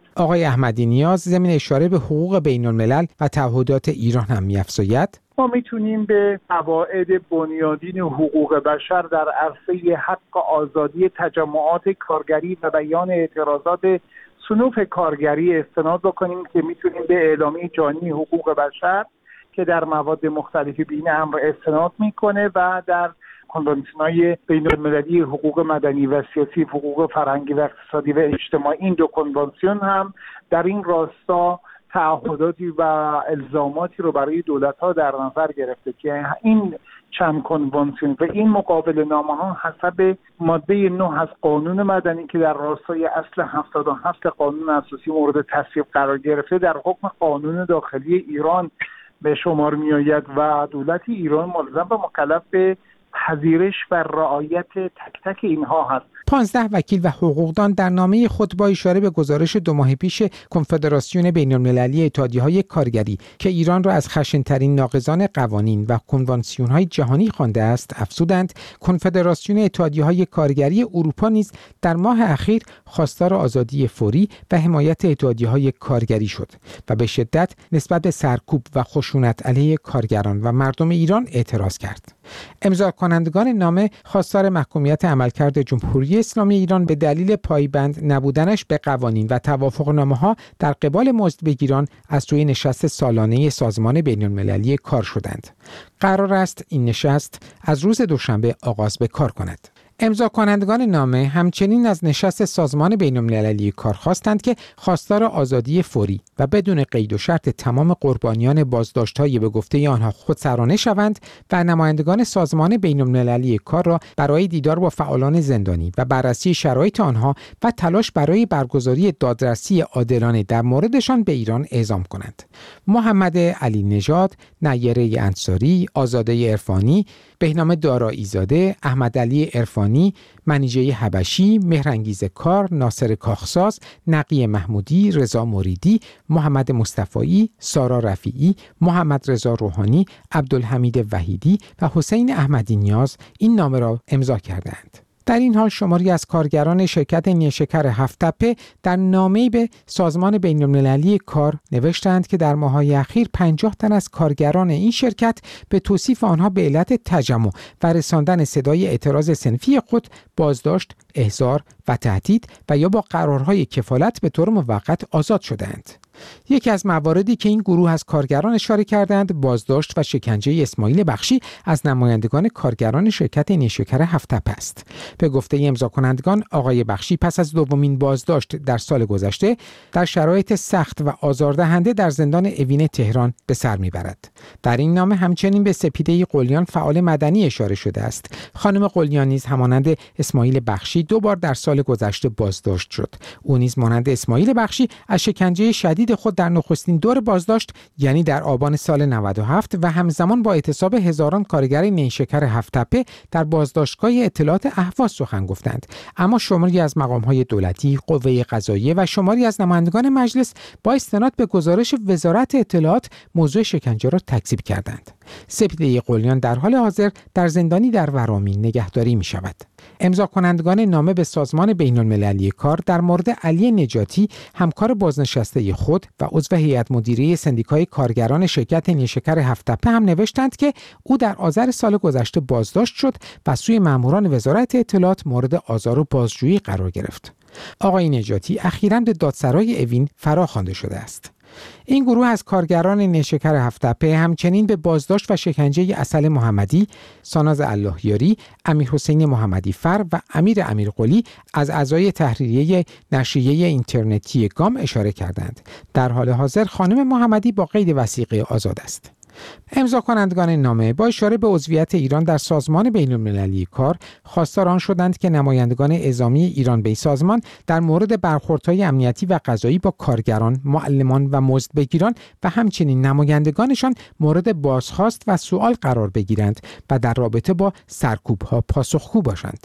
آقای احمدی نیاز ضمن اشاره به حقوق بین الملل و تعهدات ایران هم می‌افزاید ما میتونیم به قواعد بنیادین حقوق بشر در عرصه حق آزادی تجمعات کارگری و بیان اعتراضات صنوف کارگری استناد بکنیم که میتونیم به اعلامیه جهانی حقوق بشر که در مواد مختلفی به این امر استناد میکنه و در کنوانسیون‌های بین‌المللی حقوق مدنی و سیاسی، حقوق فرهنگی و اقتصادی و اجتماعی، این دو کنوانسیون هم در این راستا تعهداتی و الزاماتی رو برای دولت‌ها در نظر گرفته که این چند کنوانسیون و این مقابل نامه‌ها حسب ماده نه از قانون مدنی که در راستای اصل هفتاد و هفت قانون اساسی مورد تصویب قرار گرفته در حکم قانون داخلی ایران به شمار می‌آید و دولت ایران ملزم و مکلف به پذیرش و رعایت تک تک اینها هست. پانزده وکیل و حقوقدان در نامه خود با اشاره به گزارش دو ماه پیش کنفدراسیون بین‌المللی اتحادیه‌های کارگری که ایران را از خشن‌ترین ناقضان قوانین و کنوانسیون‌های جهانی خوانده است، افزودند کنفدراسیون اتحادیه‌های کارگری اروپا نیز در ماه اخیر خواستار آزادی فوری و حمایت اتحادیه‌های کارگری شد و به شدت نسبت به سرکوب و خشونت علیه کارگران و مردم ایران اعتراض کرد. امضا کنندگان نامه خواستار محکومیت عملکرد جمهوری اسلامی ایران به دلیل پایبند نبودنش به قوانین و توافقنامه‌ها در قبال مزدبگیران از سوی نشست سالانه سازمان بین‌المللی کار شدند. قرار است این نشست از روز دوشنبه آغاز به کار کند. امضا کنندگان نامه همچنین از نشست سازمان بین‌المللی کار خواستند که خواستار آزادی فوری و بدون قید و شرط تمام قربانیان بازداشت‌های به گفته آنها خودسرانه شوند و نمایندگان سازمان بین‌المللی کار را برای دیدار با فعالان زندانی و بررسی شرایط آنها و تلاش برای برگزاری دادرسی عادلانه در موردشان به ایران اعزام کنند. محمد علی نژاد، نیره انصاری، آزاده عرفانی، بهنام دارایی‌زاده، احمد علی عرفانی، منیژه حبشی، مهرانگیز کار، ناصر کاخساز، نقی محمودی، رضا مریدی، محمد مصطفایی، سارا رفیعی، محمد رضا روحانی، عبدالحمید وحیدی و حسین احمدی نیاز این نامه را امضا کردند. در این حال شماری از کارگران شرکت نیشکر هفت‌تپه در نامه‌ای به سازمان بین‌المللی کار نوشتند که در ماه‌های اخیر پنجاه تن از کارگران این شرکت به توصیف آنها به علت تجمع و رساندن صدای اعتراض صنفی خود بازداشت، احضار و تهدید و یا با قرارهای کفالت به طور موقت آزاد شدند. یکی از مواردی که این گروه از کارگران اشاره کردند بازداشت و شکنجه اسماعیل بخشی از نمایندگان کارگران شرکت نیشکر هفت‌تپه است. به گفته امضا کنندگان آقای بخشی پس از دومین بازداشت در سال گذشته در شرایط سخت و آزاردهنده در زندان اوین تهران به سر میبرد. در این نامه همچنین به سپیده قلیان فعال مدنی اشاره شده است. خانم قلیان نیز همانند اسماعیل بخشی دو بار در سال گذشته بازداشت شد. او نیز مانند اسماعیل بخشی از شکنجه شدید خود در نخستین دور بازداشت یعنی در آبان سال نود و هفت و همزمان با اعتصاب هزاران کارگر نیشکر هفت‌تپه در بازداشتگاه اطلاعات اهواز سخن گفتند. اما شماری از مقام‌های دولتی، قوه قضاییه و شماری از نمایندگان مجلس با استناد به گزارش وزارت اطلاعات موضوع شکنجه را تکذیب کردند. سپیده قلیان در حال حاضر در زندانی در ورامین نگهداری می شود. امضا کنندگان نامه به سازمان بین‌المللی کار در مورد علی نجاتی همکار بازنشسته خود و عضو هیئت مدیره سندیکای کارگران شرکت نیشکر هفت‌تپه هم نوشتند که او در آذر سال گذشته بازداشت شد و سوی ماموران وزارت اطلاعات مورد آزار و بازجویی قرار گرفت. آقای نجاتی اخیراً به دادسرای اوین فرا خوانده شده است. این گروه از کارگران نیشکر هفت‌تپه همچنین به بازداشت و شکنجه عسل محمدی، ساناز اللهیاری، امیر حسین محمدی فر و امیر امیرقلی از اعضای تحریریه نشریه اینترنتی گام اشاره کردند. در حال حاضر خانم محمدی با قید وثیقه آزاد است. امضا کنندگان نامه با اشاره به عضویت ایران در سازمان بین‌المللی کار خواستار آن شدند که نمایندگان اعزامی ایران به این سازمان در مورد برخوردهای امنیتی و قضایی با کارگران، معلمان و مزدبگیران و همچنین نمایندگانشان مورد بازخواست و سؤال قرار بگیرند و در رابطه با سرکوب‌ها پاسخگو باشند.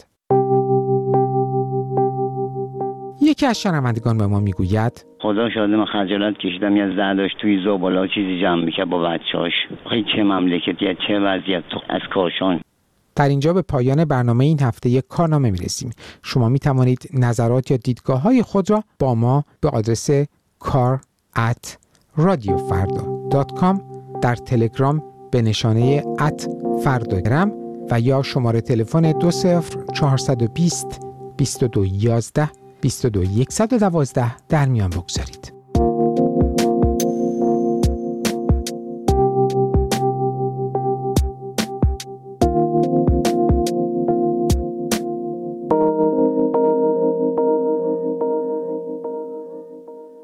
یکی از شنوندگان به ما میگوید خدا شاده من خجالت کشیدم یه زن داشت توی زباله چیزی جمع میکرد با بچه‌هاش. آخه چه مملکتی، چه وضعیت از کاشان. در اینجا به پایان برنامه این هفته یک کارنامه میرسیم. شما می توانید نظرات یا دیدگاه های خود را با ما به آدرس کار ات رادیو فردا دات کام، در تلگرام به نشانه ات فرداگرام و یا شماره تلفن دو صفر چهارصد و بیست بیست و دو یازده بیست و دو صد و دوازده در میان بگذارید.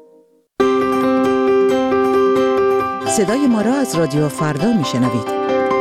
صدای ما را از رادیو فردا میشنوید.